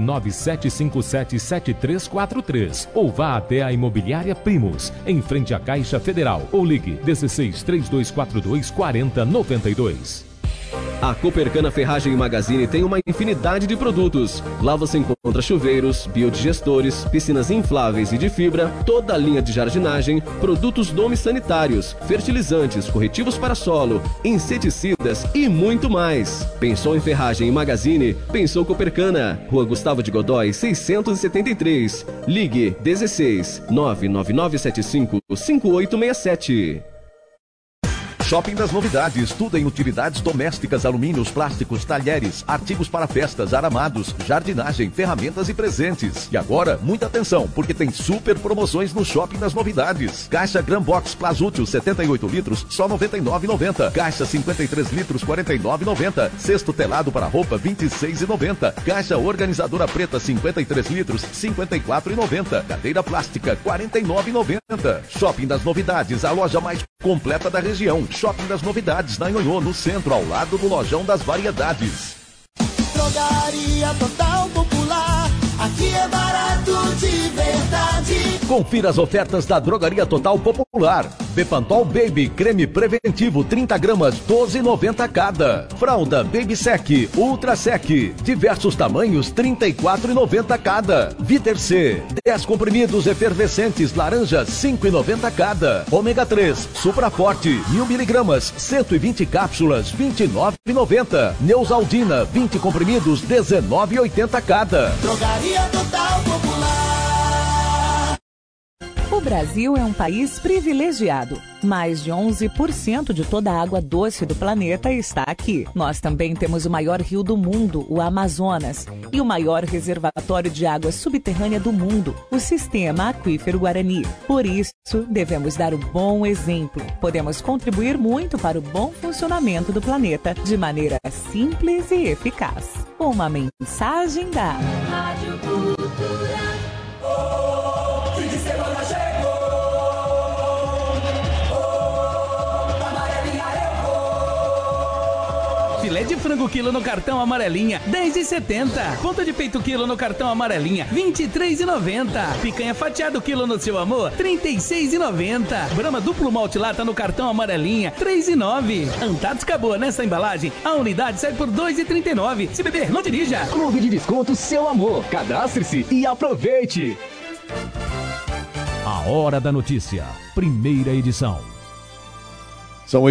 997577343 ou vá até a Imobiliária Primos, em frente à Caixa Federal, ou ligue 1632424092. A Copercana Ferragem e Magazine tem uma infinidade de produtos. Lá você encontra chuveiros, biodigestores, piscinas infláveis e de fibra, toda a linha de jardinagem, produtos domes sanitários, fertilizantes, corretivos para solo, inseticidas e muito mais. Pensou em ferragem e magazine? Pensou Copercana. Rua Gustavo de Godói, 673. Ligue 16 99975 5867. Shopping das Novidades, tudo em utilidades domésticas, alumínios, plásticos, talheres, artigos para festas, aramados, jardinagem, ferramentas e presentes. E agora, muita atenção, porque tem super promoções no Shopping das Novidades. Caixa Gran Box Plasútil 78 litros, só R$ 99,90. Caixa 53 litros, R$ 49,90. Cesto telado para roupa, R$ 26,90. Caixa organizadora preta 53 litros, R$ 54,90. Cadeira plástica, R$ 49,90. Shopping das Novidades, a loja mais completa da região. Shopping das Novidades, na Nhonhô, no centro, ao lado do Lojão das Variedades. Drogaria Total Popular, aqui é barato de verdade. Confira as ofertas da Drogaria Total Popular. Bepantol Baby, creme preventivo, 30 gramas, R$ 12,90 cada. Fralda Baby Sec, Ultra Sec, diversos tamanhos, R$ 34,90 cada. Viter C, 10 comprimidos efervescentes, laranja, R$ 5,90 cada. Ômega 3, Supra Forte, 1000 miligramas, 120 cápsulas, R$ 29,90. Neusaldina, 20 comprimidos, R$ 19,80 cada. Drogaria Total Popular. O Brasil é um país privilegiado. Mais de 11% de toda a água doce do planeta está aqui. Nós também temos o maior rio do mundo, o Amazonas, e o maior reservatório de água subterrânea do mundo, o Sistema Aquífero Guarani. Por isso, devemos dar o bom exemplo. Podemos contribuir muito para o bom funcionamento do planeta de maneira simples e eficaz. Uma mensagem da Rádio Cultura. Fim de semana chegou, Filé de frango quilo no cartão amarelinha, R$10,70. Ponta de peito quilo no cartão amarelinha, R$23,90. Picanha fatiado quilo no seu amor, R$36,90. Brahma duplo malte lata no cartão amarelinha, R$3,09. Antártica Boa nessa embalagem, a unidade sai por R$2,39. Se beber, não dirija. Clube de Desconto Seu Amor. Cadastre-se e aproveite. A Hora da Notícia, primeira edição. São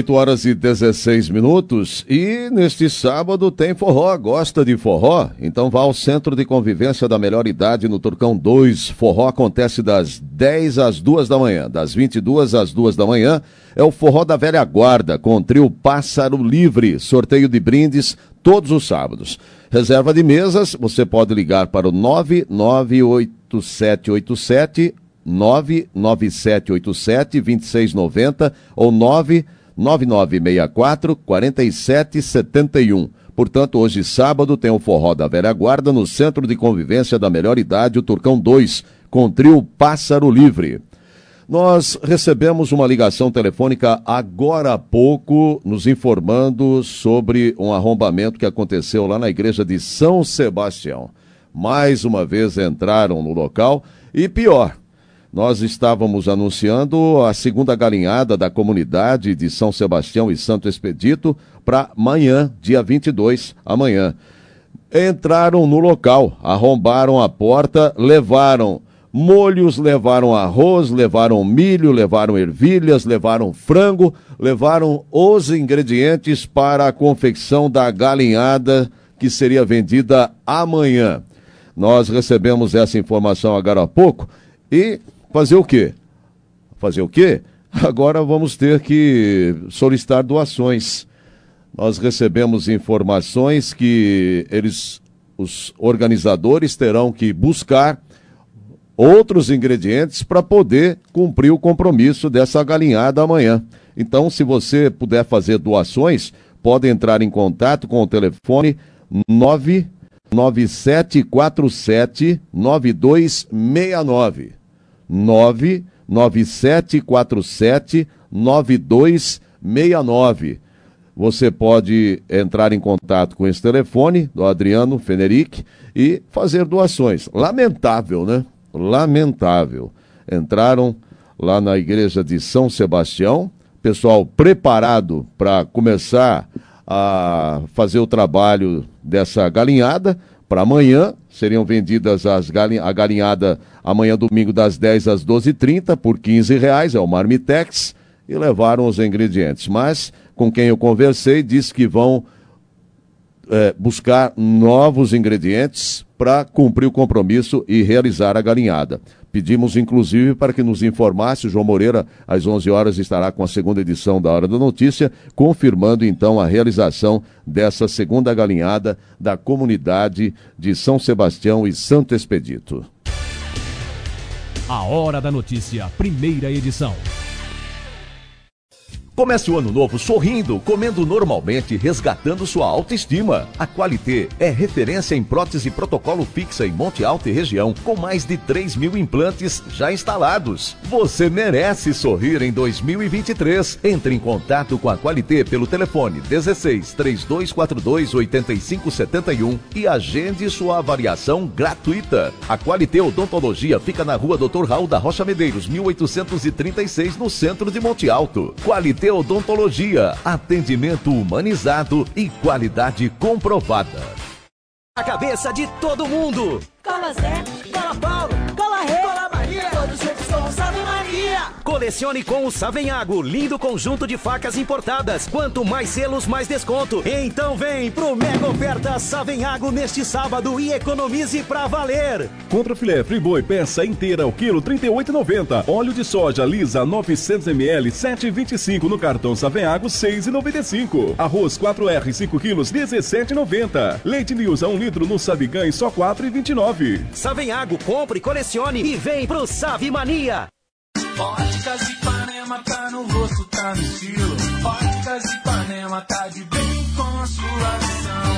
8h16 e neste sábado tem forró. Gosta de forró? Então vá ao Centro de Convivência da Melhor Idade no Turcão 2. Forró acontece das 10 às 2 da manhã. Das 22 às 2 da manhã é o Forró da Velha Guarda com o trio Pássaro Livre. Sorteio de brindes todos os sábados. Reserva de mesas, você pode ligar para o 99787 99787-2690 ou 99964-4771. Portanto, hoje sábado tem o Forró da Velha Guarda no Centro de Convivência da Melhor Idade, o Turcão 2, com o trio Pássaro Livre. Nós recebemos uma ligação telefônica agora há pouco, nos informando sobre um arrombamento que aconteceu lá na igreja de São Sebastião. Mais uma vez entraram no local e pior, nós estávamos anunciando a segunda galinhada da comunidade de São Sebastião e Santo Expedito para amanhã, dia 22, amanhã. Entraram no local, arrombaram a porta, levaram molhos, levaram arroz, levaram milho, levaram ervilhas, levaram frango, levaram os ingredientes para a confecção da galinhada que seria vendida amanhã. Nós recebemos essa informação agora há pouco e fazer o quê? Fazer o quê? Agora vamos ter que solicitar doações. Nós recebemos informações que os organizadores terão que buscar outros ingredientes para poder cumprir o compromisso dessa galinhada amanhã. Então, se você puder fazer doações, pode entrar em contato com o telefone 99747-9269. 99747-9269. Você pode entrar em contato com esse telefone do Adriano Fenerick e fazer doações. Lamentável, né? Lamentável. Entraram lá na igreja de São Sebastião, pessoal preparado para começar a fazer o trabalho dessa galinhada. Para amanhã, seriam vendidas a galinhada amanhã domingo das 10 às 12h30 por R$15, é o Marmitex, e levaram os ingredientes. Mas, com quem eu conversei, disse que vão buscar novos ingredientes para cumprir o compromisso e realizar a galinhada. Pedimos, inclusive, para que nos informasse, o João Moreira, às 11 horas, estará com a segunda edição da Hora da Notícia, confirmando, então, a realização dessa segunda galinhada da comunidade de São Sebastião e Santo Expedito. A Hora da Notícia, primeira edição. Comece o ano novo sorrindo, comendo normalmente, resgatando sua autoestima. A Qualité é referência em prótese protocolo fixa em Monte Alto e região, com mais de 3.000 implantes já instalados. Você merece sorrir em 2023. Entre em contato com a Qualité pelo telefone 16 3242 8571 e agende sua avaliação gratuita. A Qualité Odontologia fica na rua Dr. Raul da Rocha Medeiros, 1836, no centro de Monte Alto. Qualité Odontologia, atendimento humanizado e qualidade comprovada. A cabeça de todo mundo. Cola Zé, Cola Paulo, Cola Rei, Cola Maria, todos juntos com o Salve Maria. Colecione com o Savenhago, lindo conjunto de facas importadas. Quanto mais selos, mais desconto. Então vem pro Mega Oferta Savenhago neste sábado e economize pra valer. Contra filé friboi peça inteira o quilo R$ 38,90. Óleo de soja lisa 900 ml 7,25 no cartão Savenhago 6,95. Arroz 4R 5 quilos 17,90. Leite News a 1 litro no Sabigan só 4,29. Savenhago, compre, colecione e vem pro Save Mania. Óticas Ipanema tá no rosto, tá no estilo. Óticas Ipanema tá de bem com a sua ação.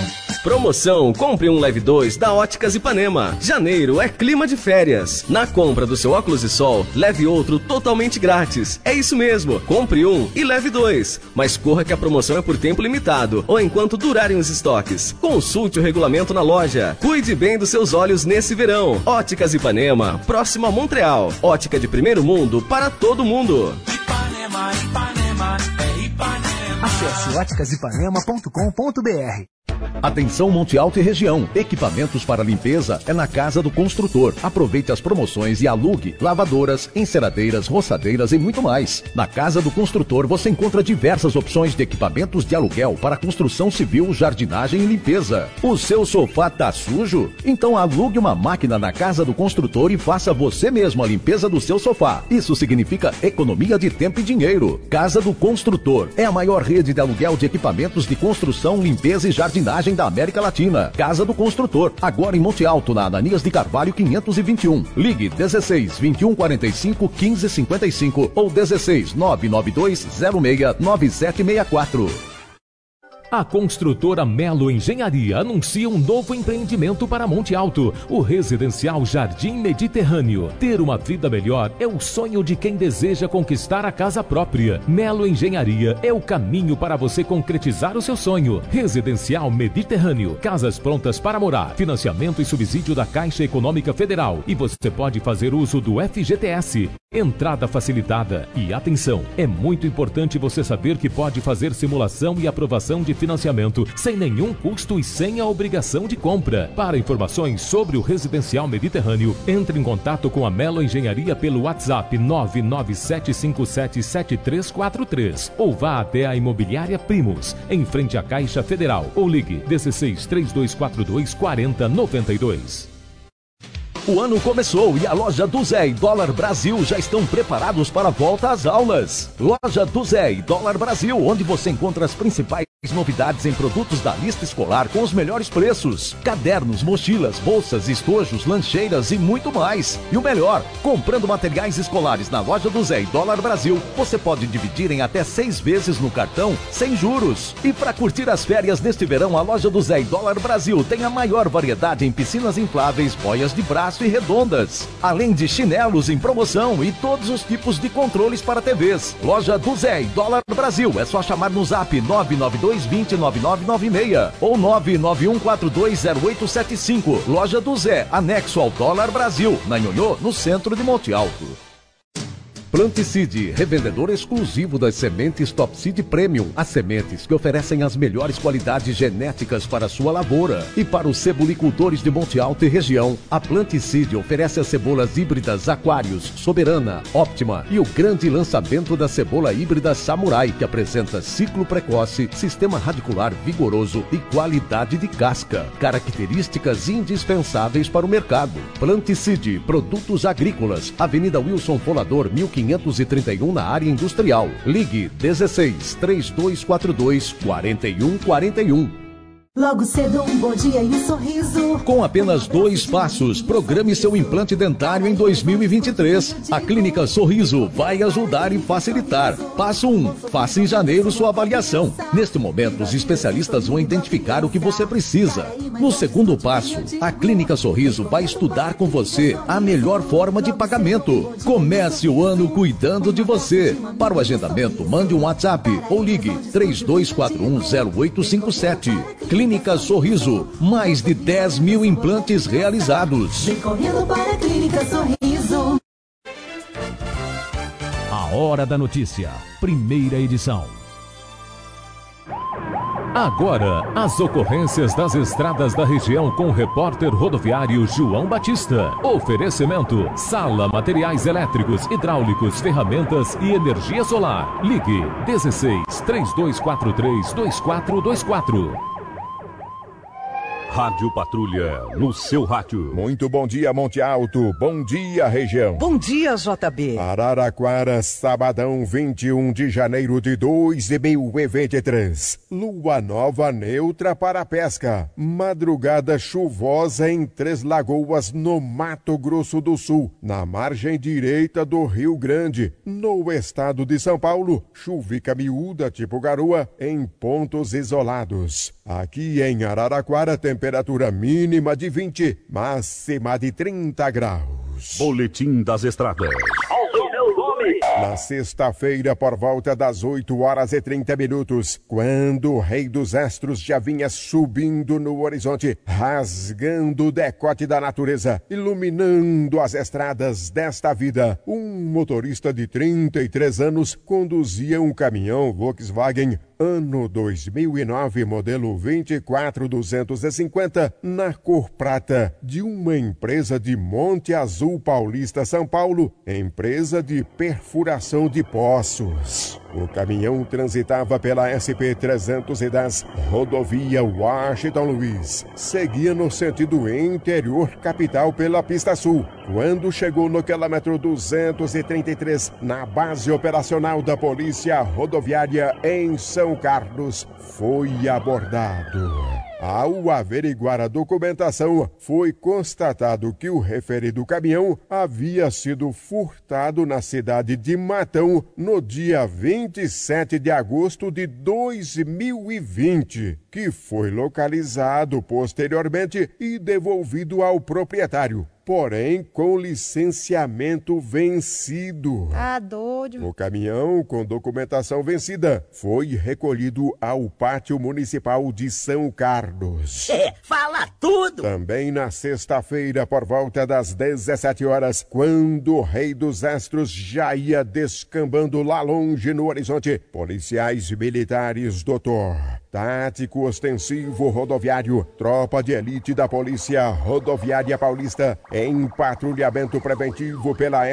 Promoção Compre um Leve 2 da Óticas Ipanema. Janeiro é clima de férias. Na compra do seu óculos de sol, leve outro totalmente grátis. É isso mesmo, compre um e leve 2. Mas corra que a promoção é por tempo limitado ou enquanto durarem os estoques. Consulte o regulamento na loja. Cuide bem dos seus olhos nesse verão. Óticas Ipanema, próximo a Montreal. Ótica de primeiro mundo para todo mundo. Ipanema, Ipanema, é Ipanema. Acesse óticasipanema.com.br. Atenção Monte Alto e região. Equipamentos para limpeza é na Casa do Construtor. Aproveite as promoções e alugue lavadoras, enceradeiras, roçadeiras e muito mais. Na Casa do Construtor você encontra diversas opções de equipamentos de aluguel para construção civil, jardinagem e limpeza. O seu sofá tá sujo? Então alugue uma máquina na Casa do Construtor e faça você mesmo a limpeza do seu sofá. Isso significa economia de tempo e dinheiro. Casa do Construtor é a maior rede de aluguel de equipamentos de construção, limpeza e jardinagem da América Latina. Casa do Construtor, agora em Monte Alto, na Ananias de Carvalho 521. Ligue 16 21 45 15 55 ou 16 992 06 9764. A construtora Melo Engenharia anuncia um novo empreendimento para Monte Alto, o residencial Jardim Mediterrâneo. Ter uma vida melhor é o sonho de quem deseja conquistar a casa própria. Melo Engenharia é o caminho para você concretizar o seu sonho. Residencial Mediterrâneo, casas prontas para morar, financiamento e subsídio da Caixa Econômica Federal. E você pode fazer uso do FGTS. Entrada facilitada. E atenção, é muito importante você saber que pode fazer simulação e aprovação de financiamento sem nenhum custo e sem a obrigação de compra. Para informações sobre o Residencial Mediterrâneo, entre em contato com a Melo Engenharia pelo WhatsApp 997577343 ou vá até a Imobiliária Primos, em frente à Caixa Federal, ou ligue 16 3242 4092. O ano começou e a loja do Zé e Dólar Brasil já estão preparados para a volta às aulas. Loja do Zé e Dólar Brasil, onde você encontra as principais novidades em produtos da lista escolar com os melhores preços. Cadernos, mochilas, bolsas, estojos, lancheiras e muito mais. E o melhor, comprando materiais escolares na loja do Zé e Dólar Brasil, você pode dividir em até 6 vezes no cartão, sem juros. E para curtir as férias neste verão, a loja do Zé e Dólar Brasil tem a maior variedade em piscinas infláveis, boias de braço e redondas, além de chinelos em promoção e todos os tipos de controles para TVs. Loja do Zé e Dólar Brasil, é só chamar no zap 992209996 ou 991420875. Loja do Zé, anexo ao Dólar Brasil, na Nhonhô, no centro de Monte Alto. Planticide, revendedor exclusivo das sementes Top Seed Premium. As sementes que oferecem as melhores qualidades genéticas para a sua lavoura. E para os cebolicultores de Monte Alto e região, a Planticide oferece as cebolas híbridas Aquarius, Soberana, Óptima e o grande lançamento da cebola híbrida Samurai, que apresenta ciclo precoce, sistema radicular vigoroso e qualidade de casca. Características indispensáveis para o mercado. Planticide, produtos agrícolas, Avenida Wilson Folador, 1531 na área industrial. Ligue 16 3242 4141. Logo cedo, um bom dia e um sorriso. Com apenas 2 passos, programe seu implante dentário em 2023. A Clínica Sorriso vai ajudar e facilitar. Passo 1. Faça em janeiro sua avaliação. Neste momento, os especialistas vão identificar o que você precisa. No segundo passo, a Clínica Sorriso vai estudar com você a melhor forma de pagamento. Comece o ano cuidando de você. Para o agendamento, mande um WhatsApp ou ligue 32410857. Clínica Sorriso, mais de 10 mil implantes realizados. Vem correndo para a Clínica Sorriso. A Hora da Notícia, primeira edição. Agora, as ocorrências das estradas da região com o repórter rodoviário João Batista. Oferecimento: Sala Materiais Elétricos, Hidráulicos, Ferramentas e Energia Solar. Ligue 16 3243 2424. Rádio Patrulha, no seu rádio. Muito bom dia, Monte Alto. Bom dia, região. Bom dia, JB. Araraquara, sabadão, 21 de janeiro de 2023. Lua nova neutra para a pesca. Madrugada chuvosa em Três Lagoas, no Mato Grosso do Sul. Na margem direita do Rio Grande. No estado de São Paulo, chuvica miúda tipo garoa em pontos isolados. Aqui em Araraquara, temperatura mínima de 20, máxima de 30 graus. Boletim das Estradas. Na sexta-feira, por volta das 8h30, quando o Rei dos Astros já vinha subindo no horizonte, rasgando o decote da natureza, iluminando as estradas desta vida, um motorista de 33 anos conduzia um caminhão Volkswagen ano 2009, modelo 24250, na cor prata, de uma empresa de Monte Azul Paulista, São Paulo, empresa de perfuração de poços. O caminhão transitava pela SP-310, rodovia Washington Luiz. Seguia no sentido interior capital pela pista sul. Quando chegou no quilômetro 233, na base operacional da Polícia Rodoviária em São Carlos, foi abordado. Ao averiguar a documentação, foi constatado que o referido caminhão havia sido furtado na cidade de Matão no dia 27 de agosto de 2020, que foi localizado posteriormente e devolvido ao proprietário, porém com licenciamento vencido. Ah, doido. O caminhão com documentação vencida foi recolhido ao Pátio Municipal de São Carlos. Fala tudo! Também na sexta-feira, por volta das 17 horas, quando o Rei dos Astros já ia descambando lá longe no horizonte, policiais militares, doutor, tático ostensivo rodoviário, tropa de elite da Polícia Rodoviária Paulista, em patrulhamento preventivo pela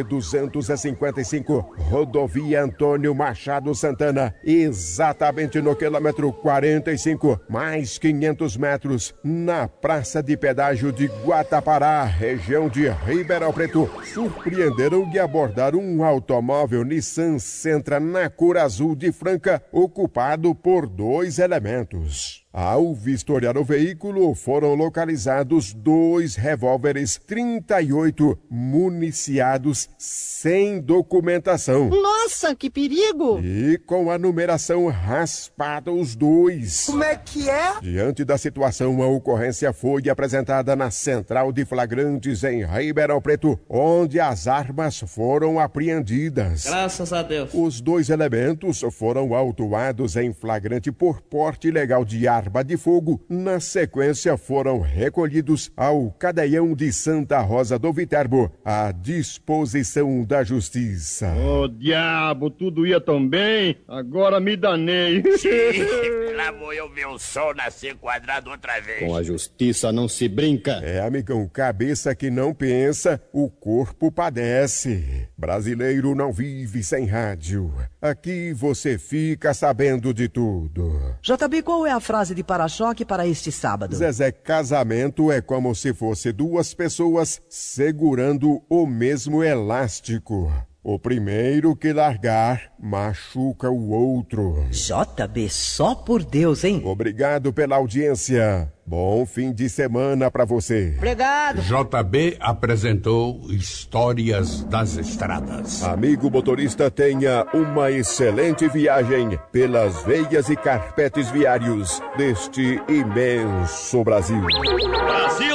SP-255, rodovia Antônio Machado Santana, exatamente no quilômetro 45, mais 500 metros, na Praça de Pedágio de Guatapará, região de Ribeirão Preto, surpreenderam de abordar um automóvel Nissan Sentra na cor azul de Franca, ocupado por 2 elementos. Ao vistoriar o veículo, foram localizados 2 revólveres 38 municiados sem documentação. Nossa, que perigo! E com a numeração raspada os 2. Como é que é? Diante da situação, a ocorrência foi apresentada na Central de Flagrantes em Ribeirão Preto, onde as armas foram apreendidas. Graças a Deus. Os 2 elementos foram autuados em flagrante por porte ilegal de arma de fogo. Na sequência, foram recolhidos ao Cadeião de Santa Rosa do Viterbo, à disposição da Justiça. Ô, diabo, tudo ia tão bem, agora me danei. Lá vou eu ver o sol nascer quadrado outra vez. Com a justiça não se brinca. É, amigão, cabeça que não pensa, o corpo padece. Brasileiro não vive sem rádio. Aqui você fica sabendo de tudo. JB, qual é a frase de para-choque para este sábado? Zezé, casamento é como se fosse 2 pessoas segurando o mesmo elástico. O primeiro que largar, machuca o outro. JB, só por Deus, hein? Obrigado pela audiência. Bom fim de semana pra você. Obrigado. JB apresentou Histórias das Estradas. Amigo motorista, tenha uma excelente viagem pelas veias e carpetes viários deste imenso Brasil. Brasil!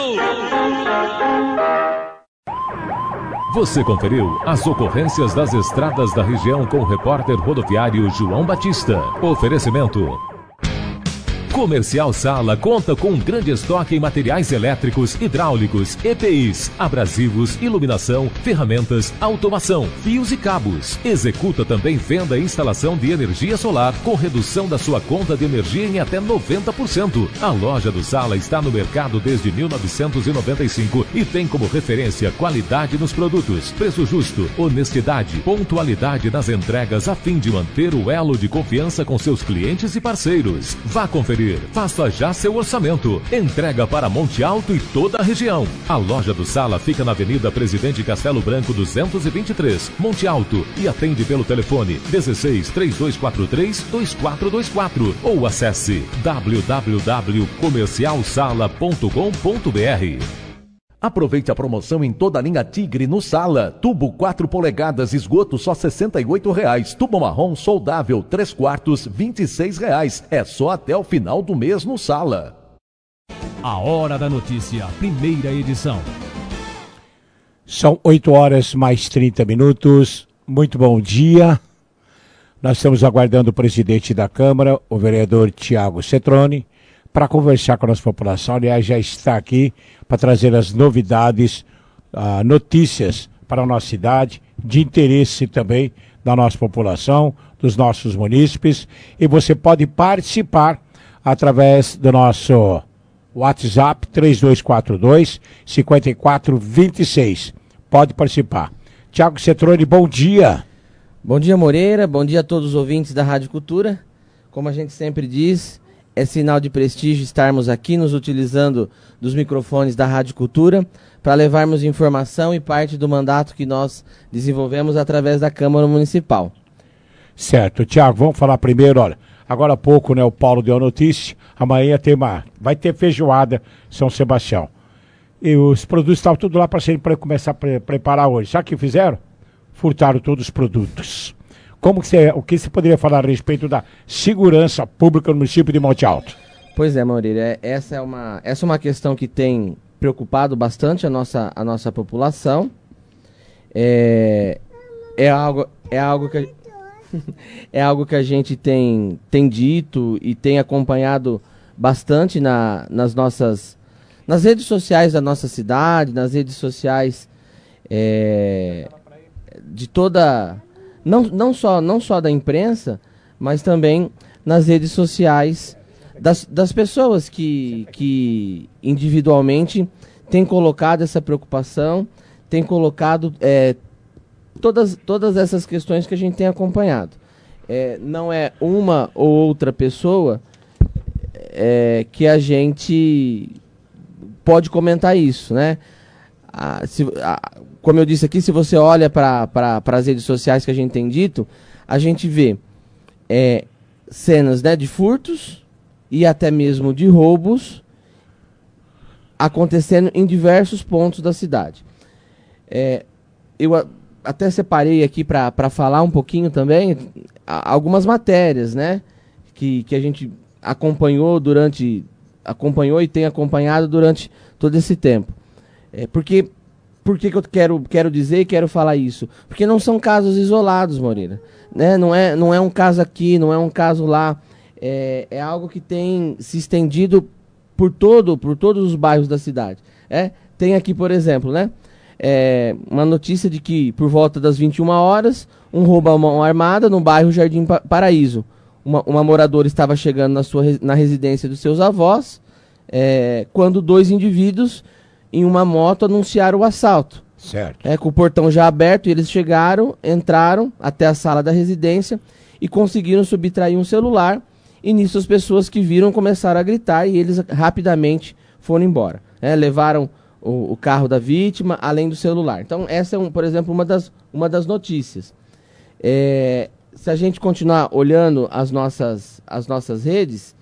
Você conferiu as ocorrências das estradas da região com o repórter rodoviário João Batista. Oferecimento. Comercial Sala conta com um grande estoque em materiais elétricos, hidráulicos, EPIs, abrasivos, iluminação, ferramentas, automação, fios e cabos. Executa também venda e instalação de energia solar com redução da sua conta de energia em até 90%. A loja do Sala está no mercado desde 1995 e tem como referência qualidade nos produtos, preço justo, honestidade, pontualidade nas entregas a fim de manter o elo de confiança com seus clientes e parceiros. Vá conferir correr. Faça já seu orçamento. Entrega para Monte Alto e toda a região. A loja do Sala fica na Avenida Presidente Castelo Branco 223, Monte Alto, e atende pelo telefone 16 3243 2424 ou acesse www.comercialsala.com.br. Aproveite a promoção em toda a linha Tigre no Sala. Tubo 4 polegadas, esgoto só R$ 68,00. Tubo marrom soldável 3/4, R$ 26,00. É só até o final do mês no Sala. A Hora da Notícia, primeira edição. São 8h mais 30. Muito bom dia. Nós estamos aguardando o presidente da Câmara, o vereador Tiago Cetroni, para conversar com a nossa população. Aliás, já está aqui para trazer as novidades, notícias para a nossa cidade, de interesse também da nossa população, dos nossos munícipes. E você pode participar através do nosso WhatsApp 3242-5426. Pode participar. Tiago Cetroni, bom dia. Bom dia, Moreira. Bom dia a todos os ouvintes da Rádio Cultura. Como a gente sempre diz, é sinal de prestígio estarmos aqui nos utilizando dos microfones da Rádio Cultura para levarmos informação e parte do mandato que nós desenvolvemos através da Câmara Municipal. Certo. Tiago, vamos falar primeiro, olha, agora há pouco, né, o Paulo deu a notícia, amanhã vai ter feijoada São Sebastião. E os produtos estavam tudo lá para começar a preparar hoje. Sabe o que fizeram? Furtaram todos os produtos. O que você poderia falar a respeito da segurança pública no município de Monte Alto? Pois é, Moreira, essa é uma questão que tem preocupado bastante a nossa população. É algo que a gente tem dito e tem acompanhado bastante nas redes sociais da nossa cidade, nas redes sociais de toda... Não só da imprensa, mas também nas redes sociais das pessoas que individualmente têm colocado essa preocupação, têm colocado todas essas questões que a gente tem acompanhado. Não é uma ou outra pessoa que a gente pode comentar isso, né? Como eu disse aqui, se você olha para as redes sociais que a gente tem dito, a gente vê cenas, né, de furtos e até mesmo de roubos acontecendo em diversos pontos da cidade. Eu até separei aqui para falar um pouquinho também algumas matérias, né, que a gente acompanhou e tem acompanhado durante todo esse tempo. Por que eu quero dizer e quero falar isso? Porque não são casos isolados, Moreira. Né? Não é um caso aqui, não é um caso lá. É algo que tem se estendido por todos os bairros da cidade. Tem aqui, por exemplo, né? Uma notícia de que por volta das 21 horas, um roubo à mão armada no bairro Jardim Paraíso. Uma moradora estava chegando na residência dos seus avós, quando dois indivíduos em uma moto anunciaram o assalto. Certo. Com o portão já aberto, eles entraram até a sala da residência e conseguiram subtrair um celular. E nisso as pessoas que viram começaram a gritar e eles rapidamente foram embora. Levaram o carro da vítima, além do celular. Então essa é, por exemplo, uma das notícias. Se a gente continuar olhando as nossas redes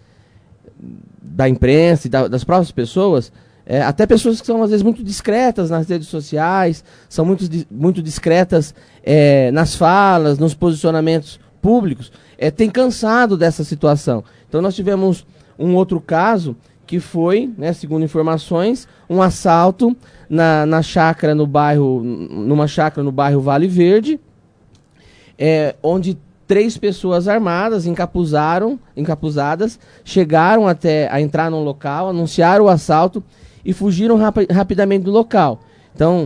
da imprensa e das próprias pessoas, até pessoas que são às vezes muito discretas nas redes sociais, são muito discretas nas falas, nos posicionamentos públicos, tem cansado dessa situação. Então nós tivemos um outro caso que foi, né, segundo informações, um assalto numa chácara no bairro Vale Verde, onde 3 pessoas armadas, encapuzadas, chegaram até a entrar no local, anunciaram o assalto e fugiram rapidamente do local. Então,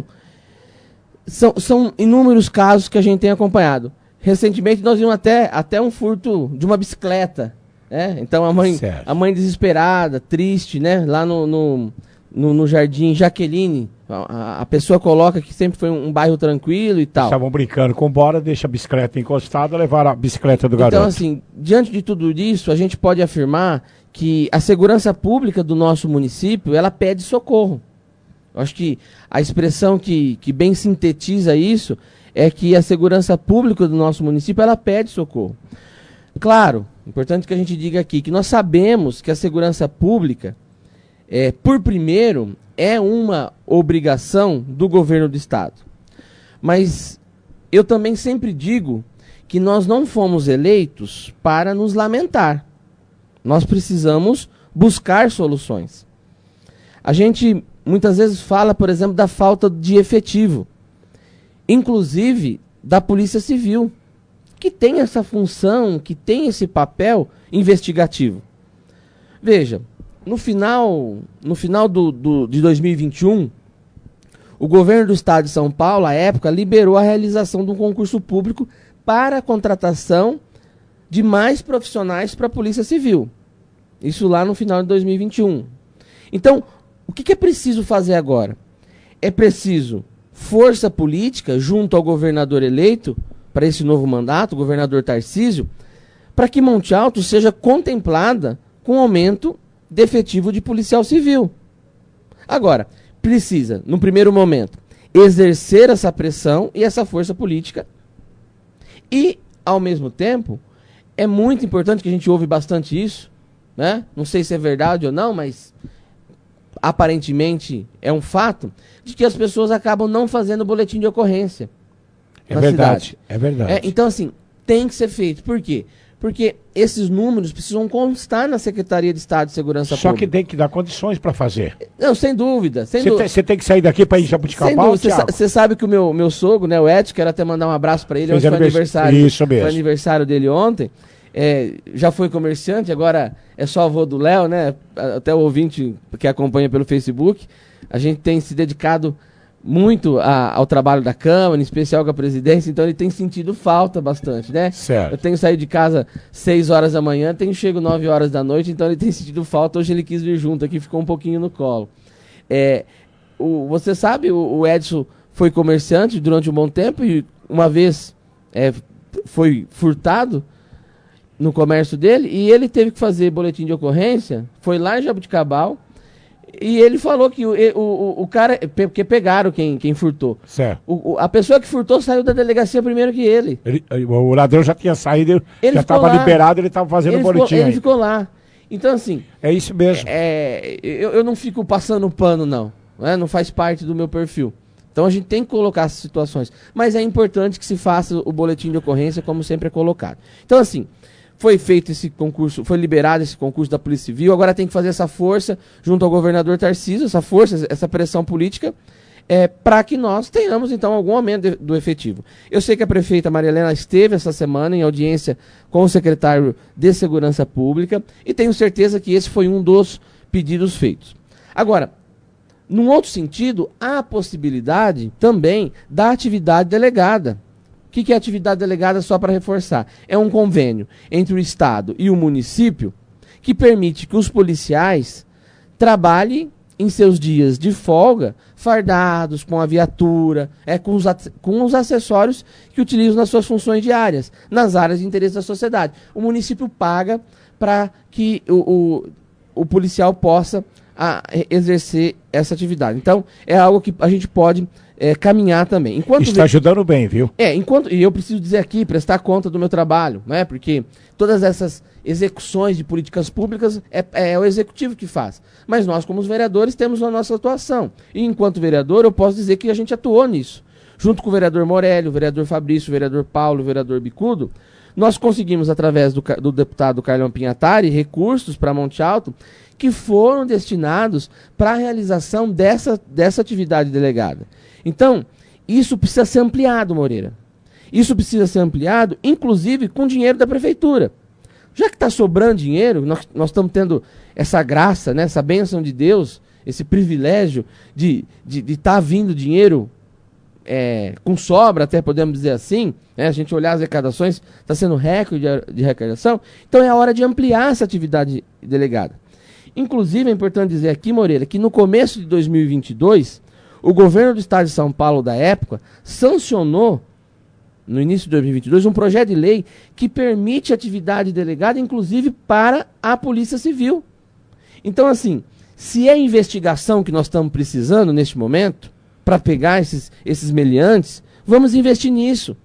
são inúmeros casos que a gente tem acompanhado. Recentemente nós vimos até um furto de uma bicicleta. Então a mãe desesperada, triste, né? Lá no Jardim Jaqueline, a pessoa coloca que sempre foi um bairro tranquilo e tal. Estavam brincando com bola, deixa a bicicleta encostada, levaram a bicicleta do garoto. Então, assim, diante de tudo isso, a gente pode afirmar que a segurança pública do nosso município, ela pede socorro. Eu acho que a expressão que bem sintetiza isso é que a segurança pública do nosso município, ela pede socorro. Claro, importante que a gente diga aqui, que nós sabemos que a segurança pública, por primeiro, é uma obrigação do governo do Estado. Mas eu também sempre digo que nós não fomos eleitos para nos lamentar. Nós precisamos buscar soluções. A gente muitas vezes fala, por exemplo, da falta de efetivo, inclusive da Polícia Civil, que tem essa função, que tem esse papel investigativo. Veja, no final de 2021, o governo do Estado de São Paulo, à época, liberou a realização de um concurso público para a contratação de mais profissionais para a Polícia Civil. Isso lá no final de 2021. Então, o que é preciso fazer agora? É preciso força política junto ao governador eleito para esse novo mandato, o governador Tarcísio, para que Monte Alto seja contemplada com aumento de efetivo de policial civil. Agora, precisa, no primeiro momento, exercer essa pressão e essa força política e, ao mesmo tempo, é muito importante, que a gente ouve bastante isso, né? Não sei se é verdade ou não, mas aparentemente é um fato, de que as pessoas acabam não fazendo boletim de ocorrência. É verdade, é verdade. Então, assim, tem que ser feito. Por quê? Porque esses números precisam constar na Secretaria de Estado de Segurança Pública. Só que tem que dar condições para fazer. Não, sem dúvida. Você tem que sair daqui para ir Jabuticabal, Thiago? Você sabe que o meu sogro, né, o Edson, quero até mandar um abraço para ele, Fez foi aniversário. Isso mesmo. Foi aniversário dele ontem. Já foi comerciante, agora é só avô do Léo, né? Até o ouvinte que acompanha pelo Facebook. A gente tem se dedicado muito ao trabalho da Câmara, em especial com a presidência, então ele tem sentido falta bastante, né? Certo. Eu tenho saído de chego 6 horas da manhã, chego 9 horas da noite, então ele tem sentido falta. Hoje ele quis vir junto aqui, ficou um pouquinho no colo. Você sabe, o Edson foi comerciante durante um bom tempo e uma vez foi furtado no comércio dele e ele teve que fazer boletim de ocorrência, foi lá em Jabuticabal e ele falou que o cara, porque pegaram quem furtou. Certo. A pessoa que furtou saiu da delegacia primeiro que ele. O ladrão já tinha saído, já estava liberado, ele estava fazendo o boletim. Ele ficou lá. Então, assim... É isso mesmo. Eu não fico passando pano, não. Não faz parte do meu perfil. Então a gente tem que colocar essas situações. Mas é importante que se faça o boletim de ocorrência, como sempre é colocado. Então, assim... Foi feito esse concurso, foi liberado esse concurso da Polícia Civil, agora tem que fazer essa força junto ao governador Tarcísio, essa força, essa pressão política, para que nós tenhamos, então, algum aumento do efetivo. Eu sei que a prefeita Maria Helena esteve essa semana em audiência com o secretário de Segurança Pública e tenho certeza que esse foi um dos pedidos feitos. Agora, num outro sentido, há a possibilidade também da atividade delegada. O que é atividade delegada, só para reforçar? É um convênio entre o Estado e o município que permite que os policiais trabalhem em seus dias de folga, fardados, com a viatura, com os acessórios que utilizam nas suas funções diárias, nas áreas de interesse da sociedade. O município paga para que o policial possa exercer essa atividade. Então, é algo que a gente pode caminhar também. Está ajudando bem, viu? E eu preciso dizer aqui, prestar conta do meu trabalho, né? Porque todas essas execuções de políticas públicas é o executivo que faz. Mas nós, como os vereadores, temos a nossa atuação. E enquanto vereador, eu posso dizer que a gente atuou nisso. Junto com o vereador Morelli, o vereador Fabrício, o vereador Paulo, o vereador Bicudo, nós conseguimos, através do deputado Carlão Pinhatari, recursos para Monte Alto que foram destinados para a realização dessa atividade delegada. Então, isso precisa ser ampliado, Moreira. Isso precisa ser ampliado, inclusive, com dinheiro da prefeitura. Já que está sobrando dinheiro, nós estamos tendo essa graça, né, essa bênção de Deus, esse privilégio de estar vindo dinheiro com sobra, até podemos dizer assim, né, a gente olhar as arrecadações, está sendo recorde de arrecadação, então é a hora de ampliar essa atividade delegada. Inclusive, é importante dizer aqui, Moreira, que no começo de 2022, o governo do Estado de São Paulo, da época, sancionou no início de 2022, um projeto de lei que permite atividade delegada, inclusive para a Polícia Civil. Então, assim, se é investigação que nós estamos precisando neste momento, para pegar esses meliantes, vamos investir nisso.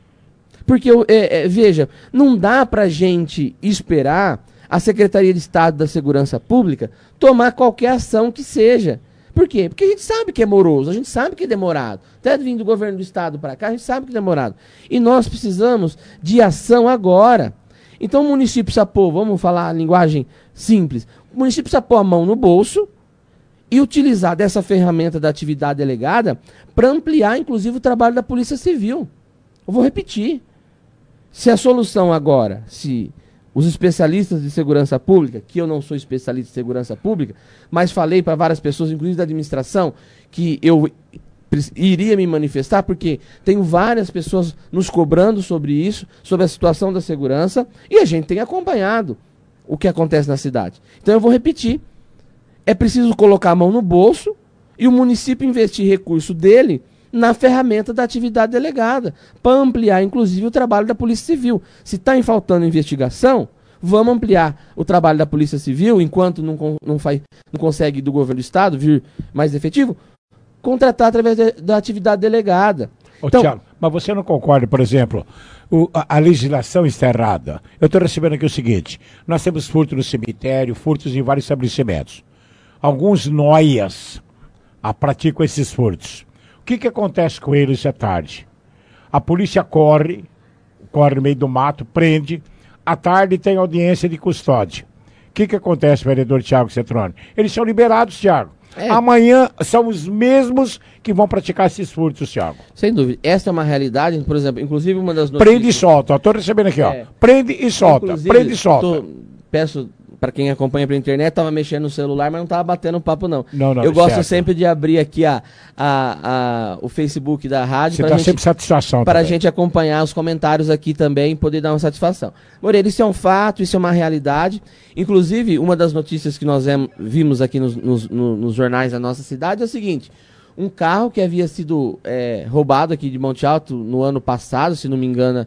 Porque, veja, não dá para a gente esperar a Secretaria de Estado da Segurança Pública tomar qualquer ação que seja. Por quê? Porque a gente sabe que é moroso, a gente sabe que é demorado. Até vindo do governo do Estado para cá, a gente sabe que é demorado. E nós precisamos de ação agora. Então o município precisa pôr, vamos falar a linguagem simples, o município precisa pôr a mão no bolso e utilizar dessa ferramenta da atividade delegada para ampliar, inclusive, o trabalho da Polícia Civil. Eu vou repetir. Se a solução agora, se os especialistas de segurança pública, que eu não sou especialista em segurança pública, mas falei para várias pessoas, inclusive da administração, que eu iria me manifestar, porque tenho várias pessoas nos cobrando sobre isso, sobre a situação da segurança, e a gente tem acompanhado o que acontece na cidade. Então eu vou repetir. É preciso colocar a mão no bolso e o município investir recurso dele na ferramenta da atividade delegada, para ampliar, inclusive, o trabalho da Polícia Civil. Se está faltando investigação, vamos ampliar o trabalho da Polícia Civil, enquanto não consegue do governo do Estado vir mais efetivo, contratar através da atividade delegada. Então, Thiago, mas você não concorda, por exemplo, a legislação está errada. Eu estou recebendo aqui o seguinte, nós temos furtos no cemitério, furtos em vários estabelecimentos. Alguns noias praticam esses furtos. O que acontece com eles à tarde? A polícia corre no meio do mato, prende, à tarde tem audiência de custódia. O que acontece, vereador Thiago Cetrone? Eles são liberados, Thiago. Amanhã são os mesmos que vão praticar esses furtos, Thiago. Sem dúvida. Essa é uma realidade, por exemplo, inclusive uma das notícias... Prende e solta, estou recebendo aqui, ó. Prende e solta, prende e solta. Peço... Para quem acompanha pela internet, estava mexendo no celular, mas não estava batendo papo, não. Não, eu gosto sempre de abrir aqui o Facebook da rádio. Você dá sempre satisfação. Para a gente acompanhar os comentários aqui também e poder dar uma satisfação. Moreira, isso é um fato, isso é uma realidade. Inclusive, uma das notícias que nós vimos aqui nos jornais da nossa cidade é o seguinte. Um carro que havia sido roubado aqui de Monte Alto no ano passado, se não me engano,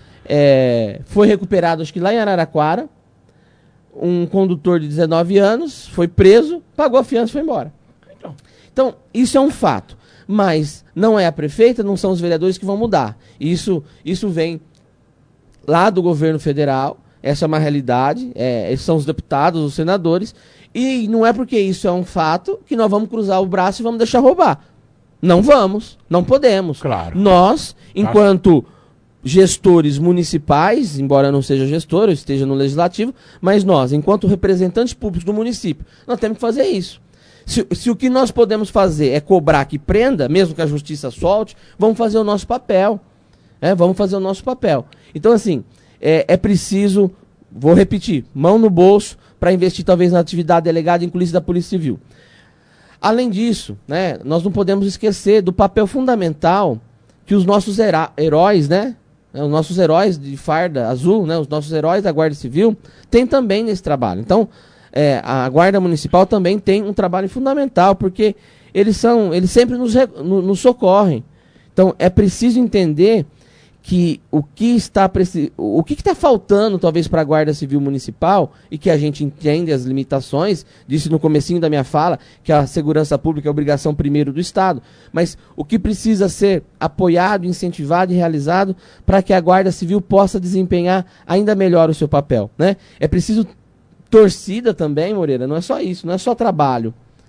foi recuperado, acho que lá em Araraquara. Um condutor de 19 anos foi preso, pagou a fiança e foi embora. Então, isso é um fato. Mas não é a prefeita, não são os vereadores que vão mudar. Isso vem lá do governo federal, essa é uma realidade, esses são os deputados, os senadores, e não é porque isso é um fato que nós vamos cruzar o braço e vamos deixar roubar. Não vamos, não podemos. Claro. Nós, enquanto... gestores municipais, embora eu não seja gestor, eu esteja no legislativo, mas nós, enquanto representantes públicos do município, nós temos que fazer isso. Se o que nós podemos fazer é cobrar que prenda, mesmo que a justiça solte, vamos fazer o nosso papel. Vamos fazer o nosso papel. Então, assim, é preciso, vou repetir, mão no bolso para investir talvez na atividade delegada, inclusive da Polícia Civil. Além disso, nós não podemos esquecer do papel fundamental que os nossos heróis, os nossos heróis de farda azul, os nossos heróis da Guarda Civil, têm também nesse trabalho. Então, a Guarda Municipal também tem um trabalho fundamental, porque eles sempre nos socorrem. Então, é preciso entender que o que está faltando, talvez, para a Guarda Civil Municipal, e que a gente entende as limitações, disse no comecinho da minha fala, que a segurança pública é obrigação primeiro do Estado, mas o que precisa ser apoiado, incentivado e realizado para que a Guarda Civil possa desempenhar ainda melhor o seu papel. É preciso torcida também, Moreira, não é só isso, não é só trabalho.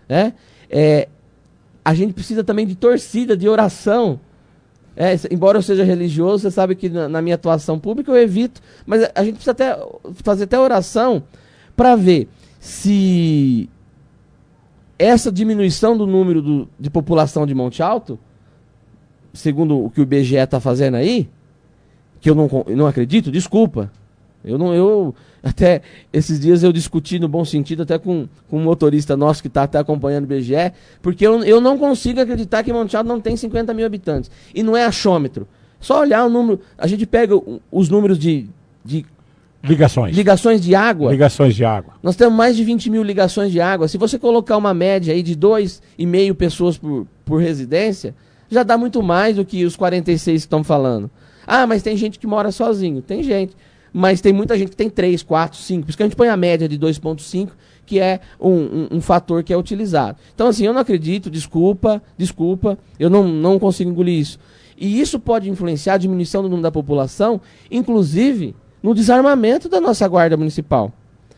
A gente precisa também de torcida, de oração. Embora eu seja religioso, você sabe que na minha atuação pública eu evito, mas a gente precisa fazer até oração para ver se essa diminuição do número de população de Monte Alto, segundo o que o IBGE está fazendo aí, que eu não acredito, desculpa. Até esses dias eu discuti no bom sentido até com um motorista nosso que está até acompanhando o IBGE, porque eu não consigo acreditar que Monte Alto não tem 50 mil habitantes. E não é achômetro. Só olhar o número, a gente pega os números de ligações de água. Ligações de água. Nós temos mais de 20 mil ligações de água. Se você colocar uma média aí de 2,5 pessoas por residência, já dá muito mais do que os 46 que estão falando. Ah, mas tem gente que mora sozinho. Tem gente. Mas tem muita gente que tem 3, 4, 5. Por isso que a gente põe a média de 2,5, que é um fator que é utilizado. Então, assim, eu não acredito, desculpa, eu não consigo engolir isso. E isso pode influenciar a diminuição do número da população, inclusive no desarmamento da nossa Guarda Municipal.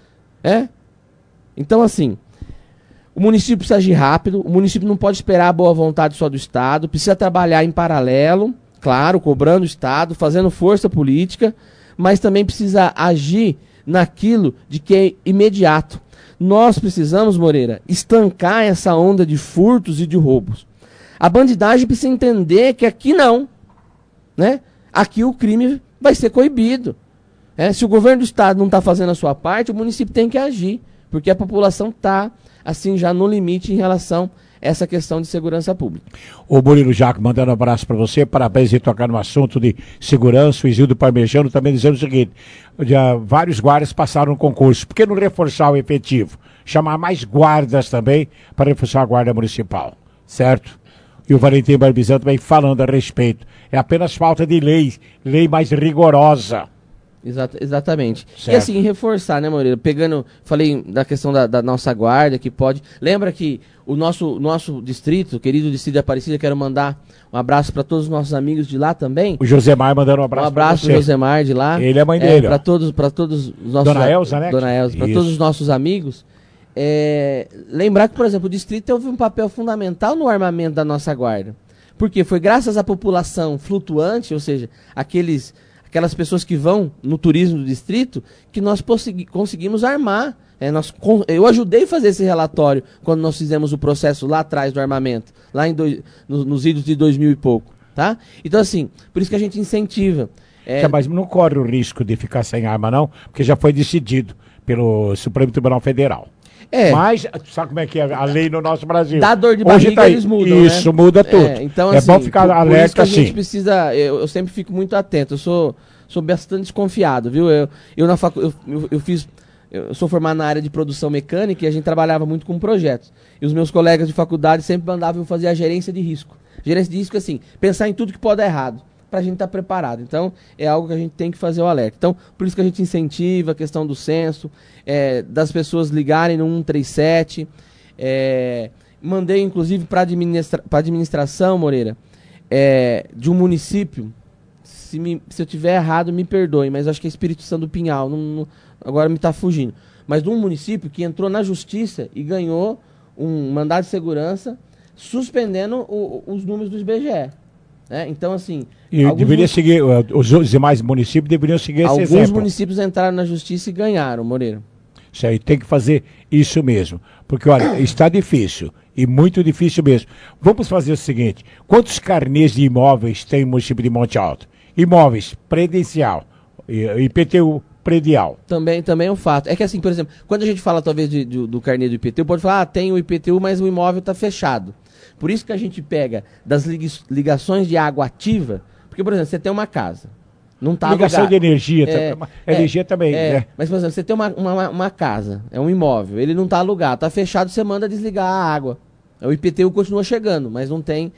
Então, assim, o município precisa agir rápido, o município não pode esperar a boa vontade só do Estado, precisa trabalhar em paralelo, claro, cobrando o Estado, fazendo força política, mas também precisa agir naquilo de que é imediato. Nós precisamos, Moreira, estancar essa onda de furtos e de roubos. A bandidagem precisa entender que aqui não, né? Aqui o crime vai ser coibido. Se o governo do estado não está fazendo a sua parte, o município tem que agir, porque a população está, assim, já no limite em relação a essa questão de segurança pública. O Murilo Jaco mandando um abraço para você, parabéns em tocar no assunto de segurança. O Isildo Parmejano também dizendo o seguinte: vários guardas passaram no concurso, por que não reforçar o efetivo? Chamar mais guardas também para reforçar a guarda municipal, certo? E o Valentim Barbizan também falando a respeito. É apenas falta de lei mais rigorosa. Exatamente. Certo. E assim, reforçar, né, Moreira? Falei da questão da nossa guarda, que pode... Lembra que o nosso distrito, o querido distrito de Aparecida, quero mandar um abraço para todos os nossos amigos de lá também. O Josemar mandando um abraço para você. Um abraço pro Josemar de lá. Ele é a mãe dele. Para todos os nossos... Dona Elza, né? Dona Elza, para todos os nossos amigos. Lembrar que, por exemplo, o distrito teve um papel fundamental no armamento da nossa guarda. Porque foi graças à população flutuante, ou seja, aquelas pessoas que vão no turismo do distrito, que nós conseguimos armar. Eu ajudei a fazer esse relatório quando nós fizemos o processo lá atrás do armamento, lá nos idos de 2000 e pouco. Tá? Então, assim, por isso que a gente incentiva. Mas não corre o risco de ficar sem arma, não, porque já foi decidido pelo Supremo Tribunal Federal. Mas, sabe como é que é a lei no nosso Brasil? Dá dor de barriga, eles mudam, Isso, né? Muda tudo. Então, assim, bom ficar alerta, assim. A gente precisa, eu sempre fico muito atento, eu sou bastante desconfiado, viu? Eu sou formado na área de produção mecânica e a gente trabalhava muito com projetos. E os meus colegas de faculdade sempre mandavam eu fazer a gerência de risco. Gerência de risco, assim, pensar em tudo que pode dar errado, pra gente estar preparado. Então, é algo que a gente tem que fazer o alerta. Então, por isso que a gente incentiva a questão do censo, das pessoas ligarem no 137. Mandei, inclusive, para administração, Moreira, de um município, se eu tiver errado, me perdoe, mas acho que é Espírito Santo do Pinhal, agora me está fugindo. Mas de um município que entrou na justiça e ganhou um mandado de segurança suspendendo os números do IBGE. Então, assim... seguir, os demais municípios deveriam seguir esse exemplo. Alguns municípios entraram na justiça e ganharam, Moreira. Isso aí, tem que fazer isso mesmo. Porque, olha, está difícil. E muito difícil mesmo. Vamos fazer o seguinte: quantos carnês de imóveis tem no município de Monte Alto? Imóveis, previdencial, IPTU, predial. Também é um fato. É que assim, por exemplo, quando a gente fala talvez do carnê do IPTU, pode falar, tem o IPTU, mas o imóvel está fechado. Por isso que a gente pega das ligações de água ativa, porque, por exemplo, você tem uma casa, não está alugado. Ligação de energia, energia também, né? Mas, por exemplo, você tem uma casa, é um imóvel, ele não está alugado, está fechado, você manda desligar a água. O IPTU continua chegando, mas não tem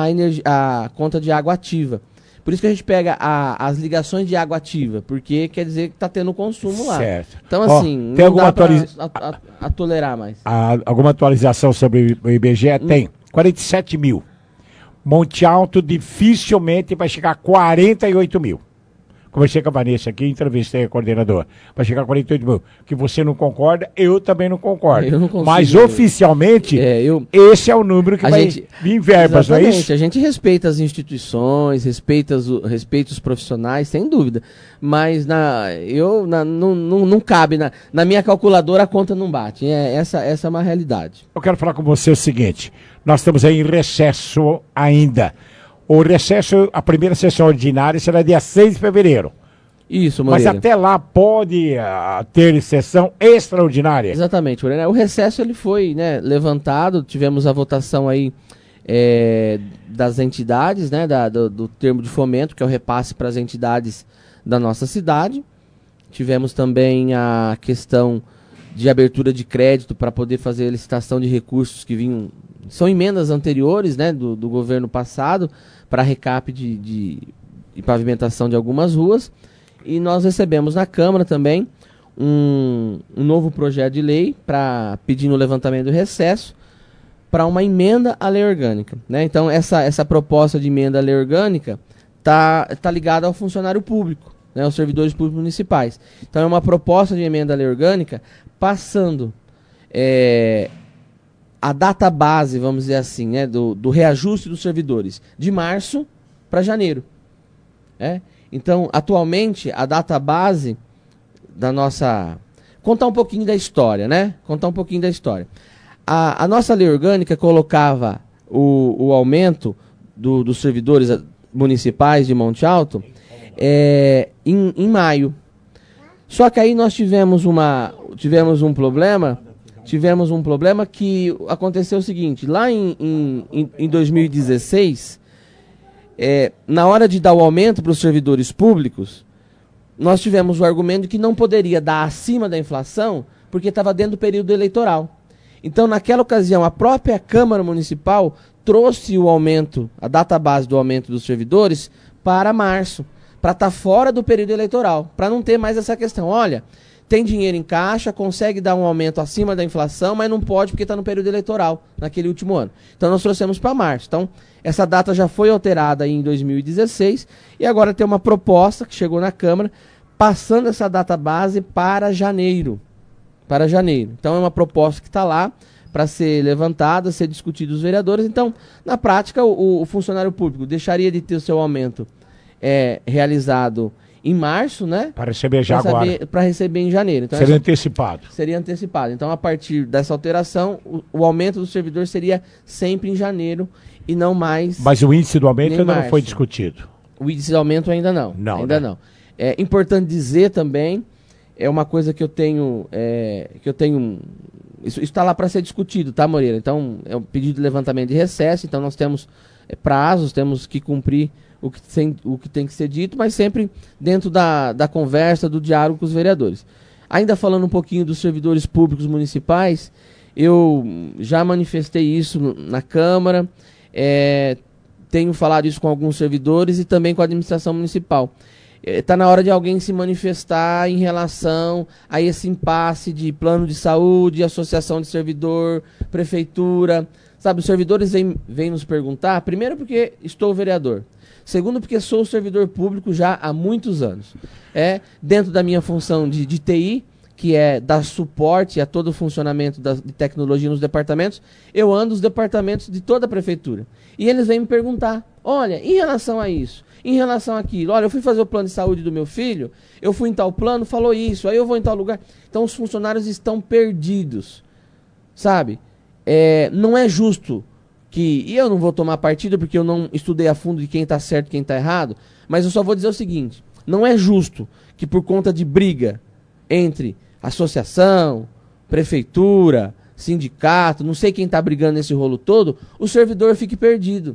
a conta de água ativa. Por isso que a gente pega as ligações de água ativa, porque quer dizer que está tendo consumo lá. Certo. Então, assim, tem não dá para tolerar mais. Alguma atualização sobre o IBGE? Tem. 47 mil. Monte Alto dificilmente vai chegar a 48 mil. Conversei com a Vanessa aqui, entrevistei a coordenadora. Vai chegar a 48 mil. Que você não concorda, eu também não concordo. Eu não consigo, mas oficialmente, esse é o número que vai vir em verbas, não é isso? A gente respeita as instituições, respeita os profissionais, sem dúvida. Mas não cabe. Na minha calculadora a conta não bate. Essa é uma realidade. Eu quero falar com você o seguinte: nós estamos aí em recesso ainda. O recesso, a primeira sessão ordinária será dia 6 de fevereiro. Isso, Moreira. Mas até lá pode ter sessão extraordinária. Exatamente, Moreira. O recesso ele foi levantado, tivemos a votação aí das entidades, do termo de fomento, que é o repasse para as entidades da nossa cidade. Tivemos também a questão de abertura de crédito para poder fazer a licitação de recursos que vinham... São emendas anteriores do governo passado para recap e pavimentação de algumas ruas. E nós recebemos na Câmara também um novo projeto de lei pedindo o levantamento do recesso para uma emenda à lei orgânica, né? Então essa proposta de emenda à lei orgânica tá ligada ao funcionário público, né, aos servidores públicos municipais. Então é uma proposta de emenda à lei orgânica passando a data base, vamos dizer assim, né, do reajuste dos servidores de março para janeiro. Então, atualmente, a data base da nossa... Contar um pouquinho da história, né? A nossa lei orgânica colocava o aumento dos servidores municipais de Monte Alto em maio. Só que aí nós tivemos um problema que aconteceu o seguinte: lá em 2016, na hora de dar o aumento para os servidores públicos, nós tivemos o argumento de que não poderia dar acima da inflação porque estava dentro do período eleitoral. Então, naquela ocasião, a própria Câmara Municipal trouxe o aumento, a data base do aumento dos servidores para março, para estar fora do período eleitoral, para não ter mais essa questão. Olha, tem dinheiro em caixa, consegue dar um aumento acima da inflação, mas não pode porque está no período eleitoral, naquele último ano. Então, nós trouxemos para março. Então, essa data já foi alterada em 2016 e agora tem uma proposta que chegou na Câmara passando essa data base para janeiro. Então, é uma proposta que está lá para ser levantada, ser discutida dos vereadores. Então, na prática, o funcionário público deixaria de ter o seu aumento realizado em março, né? Para receber já agora. Para receber em janeiro. Então, seria antecipado. Seria antecipado. Então, a partir dessa alteração, o aumento do servidor seria sempre em janeiro e não mais... Mas o índice do aumento ainda não foi discutido. O índice do aumento ainda não. Não. É importante dizer também, é uma coisa que eu tenho... Isso está lá para ser discutido, tá, Moreira? Então, é um pedido de levantamento de recesso, então nós temos prazos, temos que cumprir o que tem que ser dito, mas sempre dentro da conversa, do diálogo com os vereadores. Ainda falando um pouquinho dos servidores públicos municipais, eu já manifestei isso na Câmara, tenho falado isso com alguns servidores e também com a administração municipal. Está na hora de alguém se manifestar em relação a esse impasse de plano de saúde, associação de servidor, prefeitura. Sabe, os servidores vêm nos perguntar, primeiro porque estou vereador, segundo porque sou servidor público já há muitos anos. Dentro da minha função de TI, que é dar suporte a todo o funcionamento de tecnologia nos departamentos, eu ando os departamentos de toda a prefeitura. E eles vêm me perguntar, olha, em relação a isso, em relação àquilo, olha, eu fui fazer o plano de saúde do meu filho, eu fui em tal plano, falou isso, aí eu vou em tal lugar. Então os funcionários estão perdidos, sabe? Não é justo e eu não vou tomar partido porque eu não estudei a fundo de quem está certo e quem está errado, mas eu só vou dizer o seguinte, não é justo que por conta de briga entre associação, prefeitura, sindicato, não sei quem está brigando nesse rolo todo, o servidor fique perdido.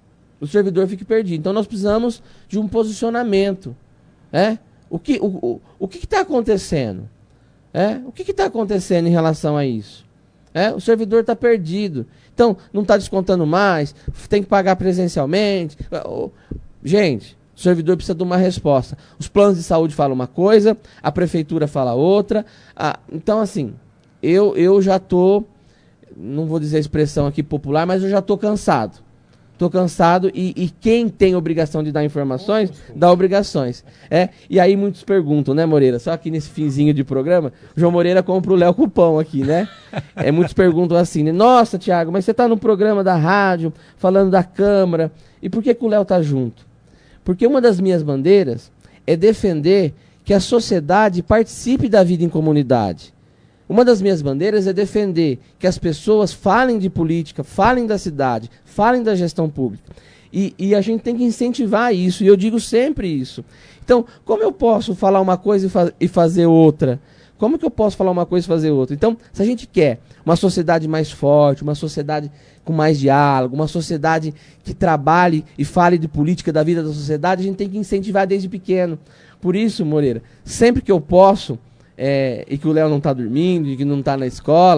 Então nós precisamos de um posicionamento. O que está acontecendo? O que está acontecendo em relação a isso? O servidor está perdido. Então, não está descontando mais, tem que pagar presencialmente. Gente, o servidor precisa de uma resposta. Os planos de saúde falam uma coisa, a prefeitura fala outra. Então, assim, eu já estou, não vou dizer a expressão aqui popular, mas eu já estou cansado. Estou cansado e quem tem obrigação de dar informações, dá obrigações. E aí muitos perguntam, né, Moreira? Só aqui nesse finzinho de programa, o João Moreira compra o Léo Cupão aqui, né? Muitos perguntam assim, né? Nossa, Thiago, mas você está no programa da rádio, falando da Câmara, e por que o Léo está junto? Porque uma das minhas bandeiras é defender que a sociedade participe da vida em comunidade. Uma das minhas bandeiras é defender que as pessoas falem de política, falem da cidade, falem da gestão pública. E a gente tem que incentivar isso, e eu digo sempre isso. Então, como eu posso falar uma coisa e fazer outra? Como que eu posso falar uma coisa e fazer outra? Então, se a gente quer uma sociedade mais forte, uma sociedade com mais diálogo, uma sociedade que trabalhe e fale de política da vida da sociedade, a gente tem que incentivar desde pequeno. Por isso, Moreira, sempre que eu posso... e que o Léo não está dormindo, e que não está na escola,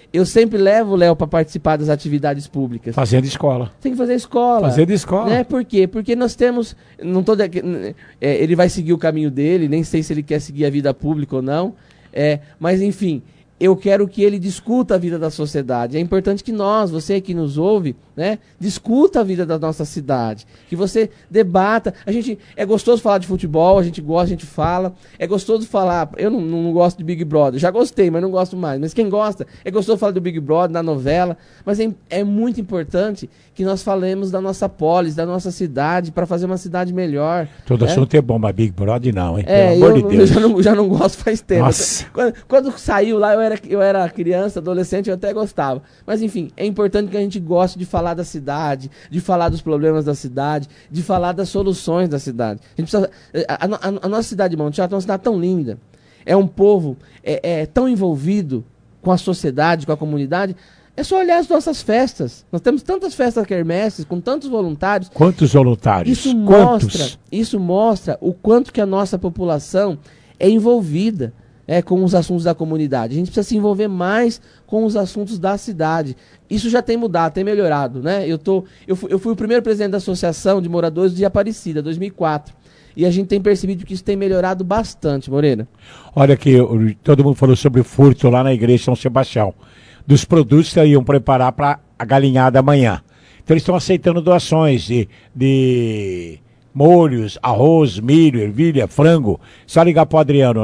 eu sempre levo o Léo para participar das atividades públicas. Fazendo escola. Tem que fazer escola. Fazendo escola. Né? Por quê? Porque nós temos... ele vai seguir o caminho dele, nem sei se ele quer seguir a vida pública ou não. Mas, enfim, eu quero que ele discuta a vida da sociedade. É importante que nós, você que nos ouve, né, discuta a vida da nossa cidade. Que você debata. É gostoso falar de futebol, a gente gosta, a gente fala. É gostoso falar... Eu não gosto de Big Brother. Já gostei, mas não gosto mais. Mas quem gosta, é gostoso falar do Big Brother, na novela. Mas é muito importante que nós falemos da nossa polis, da nossa cidade, para fazer uma cidade melhor. Todo assunto é bom, mas Big Brother não, hein? Pelo amor de Deus. Eu já não gosto faz tempo. Nossa. Quando saiu lá, eu era criança, adolescente, eu até gostava. Mas enfim, é importante que a gente goste de falar da cidade, de falar dos problemas da cidade, de falar das soluções da cidade. A gente precisa, a nossa cidade de Monte Alto é uma cidade tão linda. É um povo tão envolvido com a sociedade, com a comunidade. É só olhar as nossas festas. Nós temos tantas festas quermesses, com tantos voluntários. Quantos voluntários? Isso mostra o quanto que a nossa população é envolvida com os assuntos da comunidade. A gente precisa se envolver mais com os assuntos da cidade. Isso já tem mudado, tem melhorado, né? Eu fui o primeiro presidente da Associação de Moradores de Aparecida, 2004. E a gente tem percebido que isso tem melhorado bastante, Moreira. Olha aqui, todo mundo falou sobre furto lá na igreja de São Sebastião. Dos produtos que iam preparar para a galinhada amanhã. Então eles estão aceitando doações de molhos, arroz, milho, ervilha, frango. Só ligar para o Adriano,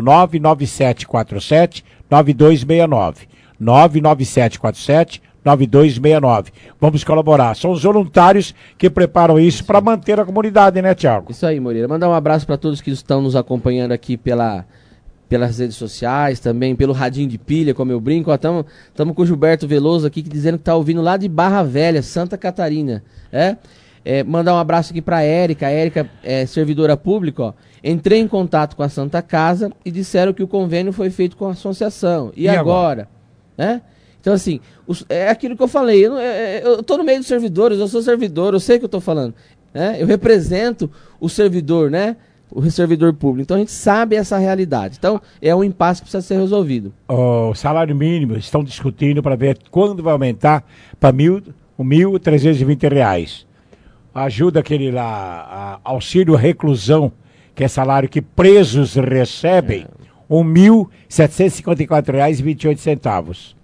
99747-9269. 99747-9269. Vamos colaborar. São os voluntários que preparam isso para manter a comunidade, né, Thiago? Isso aí, Moreira. Mandar um abraço para todos que estão nos acompanhando aqui pelas redes sociais, também pelo radinho de pilha, como eu brinco. Estamos com o Gilberto Veloso aqui, dizendo que está ouvindo lá de Barra Velha, Santa Catarina. Mandar um abraço aqui para a Érica. A Érica é servidora pública. Ó. Entrei em contato com a Santa Casa e disseram que o convênio foi feito com a associação. E agora? Então, assim, é aquilo que eu falei. Eu estou no meio dos servidores, eu sou servidor, eu sei o que eu estou falando. Eu represento o servidor, né? O servidor público. Então a gente sabe essa realidade. Então é um impasse que precisa ser resolvido. O salário mínimo estão discutindo para ver quando vai aumentar para R$1.320. Ajuda aquele lá, auxílio reclusão, que é salário que presos recebem, R$1.754,28.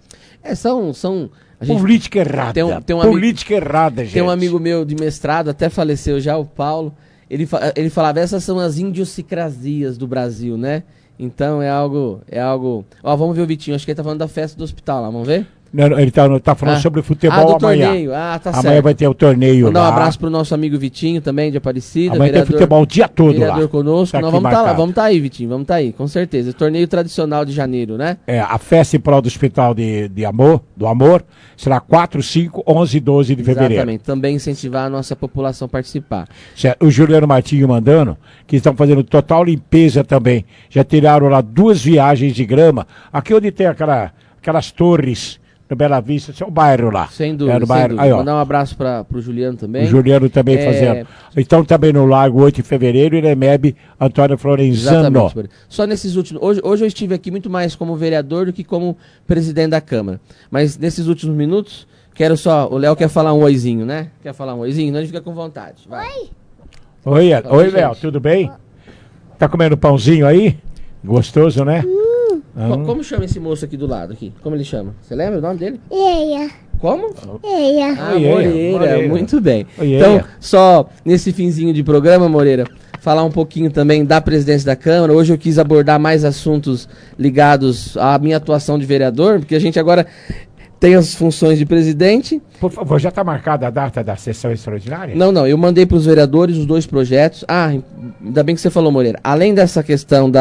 Política errada. Política errada, gente. Tem um amigo meu de mestrado, até faleceu já, o Paulo. Ele falava, essas são as idiosincrasias do Brasil, né? Então é algo... Ó, vamos ver o Vitinho, acho que ele tá falando da festa do hospital lá, vamos ver? Não, ele tá falando sobre o futebol amanhã. Torneio. Tá certo. Amanhã vai ter o torneio lá. Mandar um abraço pro nosso amigo Vitinho também, de Aparecida. Amanhã tem futebol o dia todo lá. Vereador conosco. Nós vamos estar lá, vamos estar aí, Vitinho, vamos estar aí, com certeza. Torneio tradicional de janeiro, né? A festa em prol do Hospital do Amor será 4, 5, 11 e 12 de fevereiro. Exatamente, também incentivar a nossa população a participar. O Juliano Martinho mandando, que estão fazendo total limpeza também. Já tiraram lá 2 viagens de grama. Aqui onde tem aquelas torres... no Bela Vista, esse é o bairro lá. Sem dúvida, sem dúvida. Aí, mandar um abraço pro Juliano também. O Juliano também fazendo. Então também no Largo 8 de fevereiro, e Nemeb Antônio Florenzano. Exatamente. Só nesses últimos... Hoje eu estive aqui muito mais como vereador do que como presidente da Câmara. Mas nesses últimos minutos, quero só... O Léo quer falar um oizinho, né? Quer falar um oizinho? Não, a gente fica com vontade. Vai. Oi, Léo, tudo bem? Tá comendo pãozinho aí? Gostoso, né? Como chama esse moço aqui do lado? Aqui? Como ele chama? Você lembra o nome dele? Eia. Como? Eia. Moreira, muito bem. Então, só nesse finzinho de programa, Moreira, falar um pouquinho também da presidência da Câmara. Hoje eu quis abordar mais assuntos ligados à minha atuação de vereador, porque a gente agora tem as funções de presidente. Por favor, já está marcada a data da sessão extraordinária? Não, eu mandei para os vereadores os 2 projetos. Ainda bem que você falou, Moreira. Além dessa questão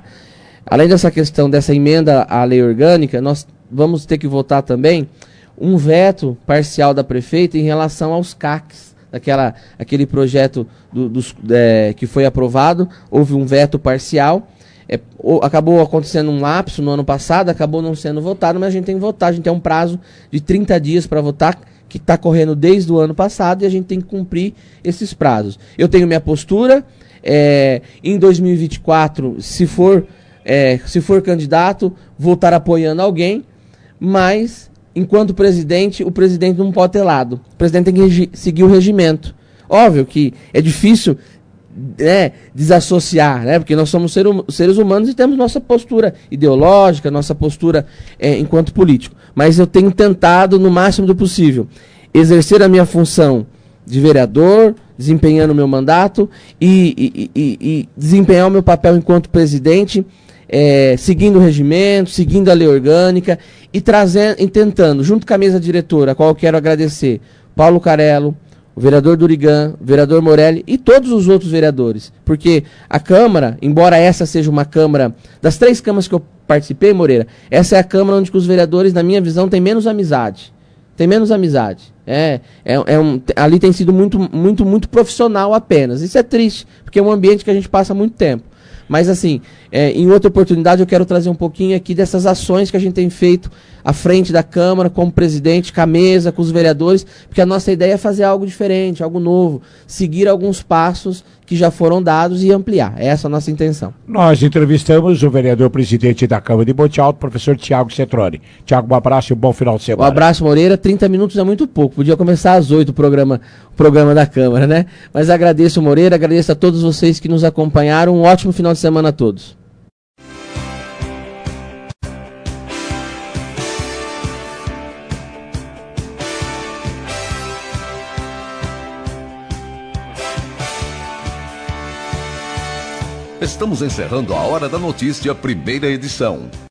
dessa emenda à lei orgânica, nós vamos ter que votar também um veto parcial da prefeita em relação aos CACs. Aquele projeto que foi aprovado, houve um veto parcial. Acabou acontecendo um lapso no ano passado, acabou não sendo votado, mas a gente tem que votar. A gente tem um prazo de 30 dias para votar, que está correndo desde o ano passado, e a gente tem que cumprir esses prazos. Eu tenho minha postura. Em 2024, se for candidato, vou estar apoiando alguém, mas enquanto presidente, o presidente não pode ter lado. O presidente tem que seguir o regimento. Óbvio que é difícil desassociar, né? Porque nós somos seres humanos e temos nossa postura ideológica, nossa postura enquanto político. Mas eu tenho tentado, no máximo do possível, exercer a minha função de vereador, desempenhando o meu mandato e desempenhar o meu papel enquanto presidente, seguindo o regimento, seguindo a lei orgânica e tentando, junto com a mesa diretora, a qual eu quero agradecer, Paulo Carello, o vereador Durigan, o vereador Morelli e todos os outros vereadores. Porque a Câmara, embora essa seja uma Câmara, das 3 câmaras que eu participei, Moreira, essa é a Câmara onde os vereadores, na minha visão, têm menos amizade. Tem menos amizade. Ali tem sido muito profissional apenas. Isso é triste, porque é um ambiente que a gente passa muito tempo. Mas assim, em outra oportunidade eu quero trazer um pouquinho aqui dessas ações que a gente tem feito à frente da Câmara, como presidente, com a mesa, com os vereadores, porque a nossa ideia é fazer algo diferente, algo novo, seguir alguns passos que já foram dados e ampliar. Essa é a nossa intenção. Nós entrevistamos o vereador presidente da Câmara de Monte Alto, professor Tiago Cetrone. Tiago, um abraço e um bom final de semana. Um abraço, Moreira. 30 minutos é muito pouco. Podia começar às 8 o programa da Câmara, né? Mas agradeço, Moreira, agradeço a todos vocês que nos acompanharam. Um ótimo final de semana a todos. Estamos encerrando a Hora da Notícia, primeira edição.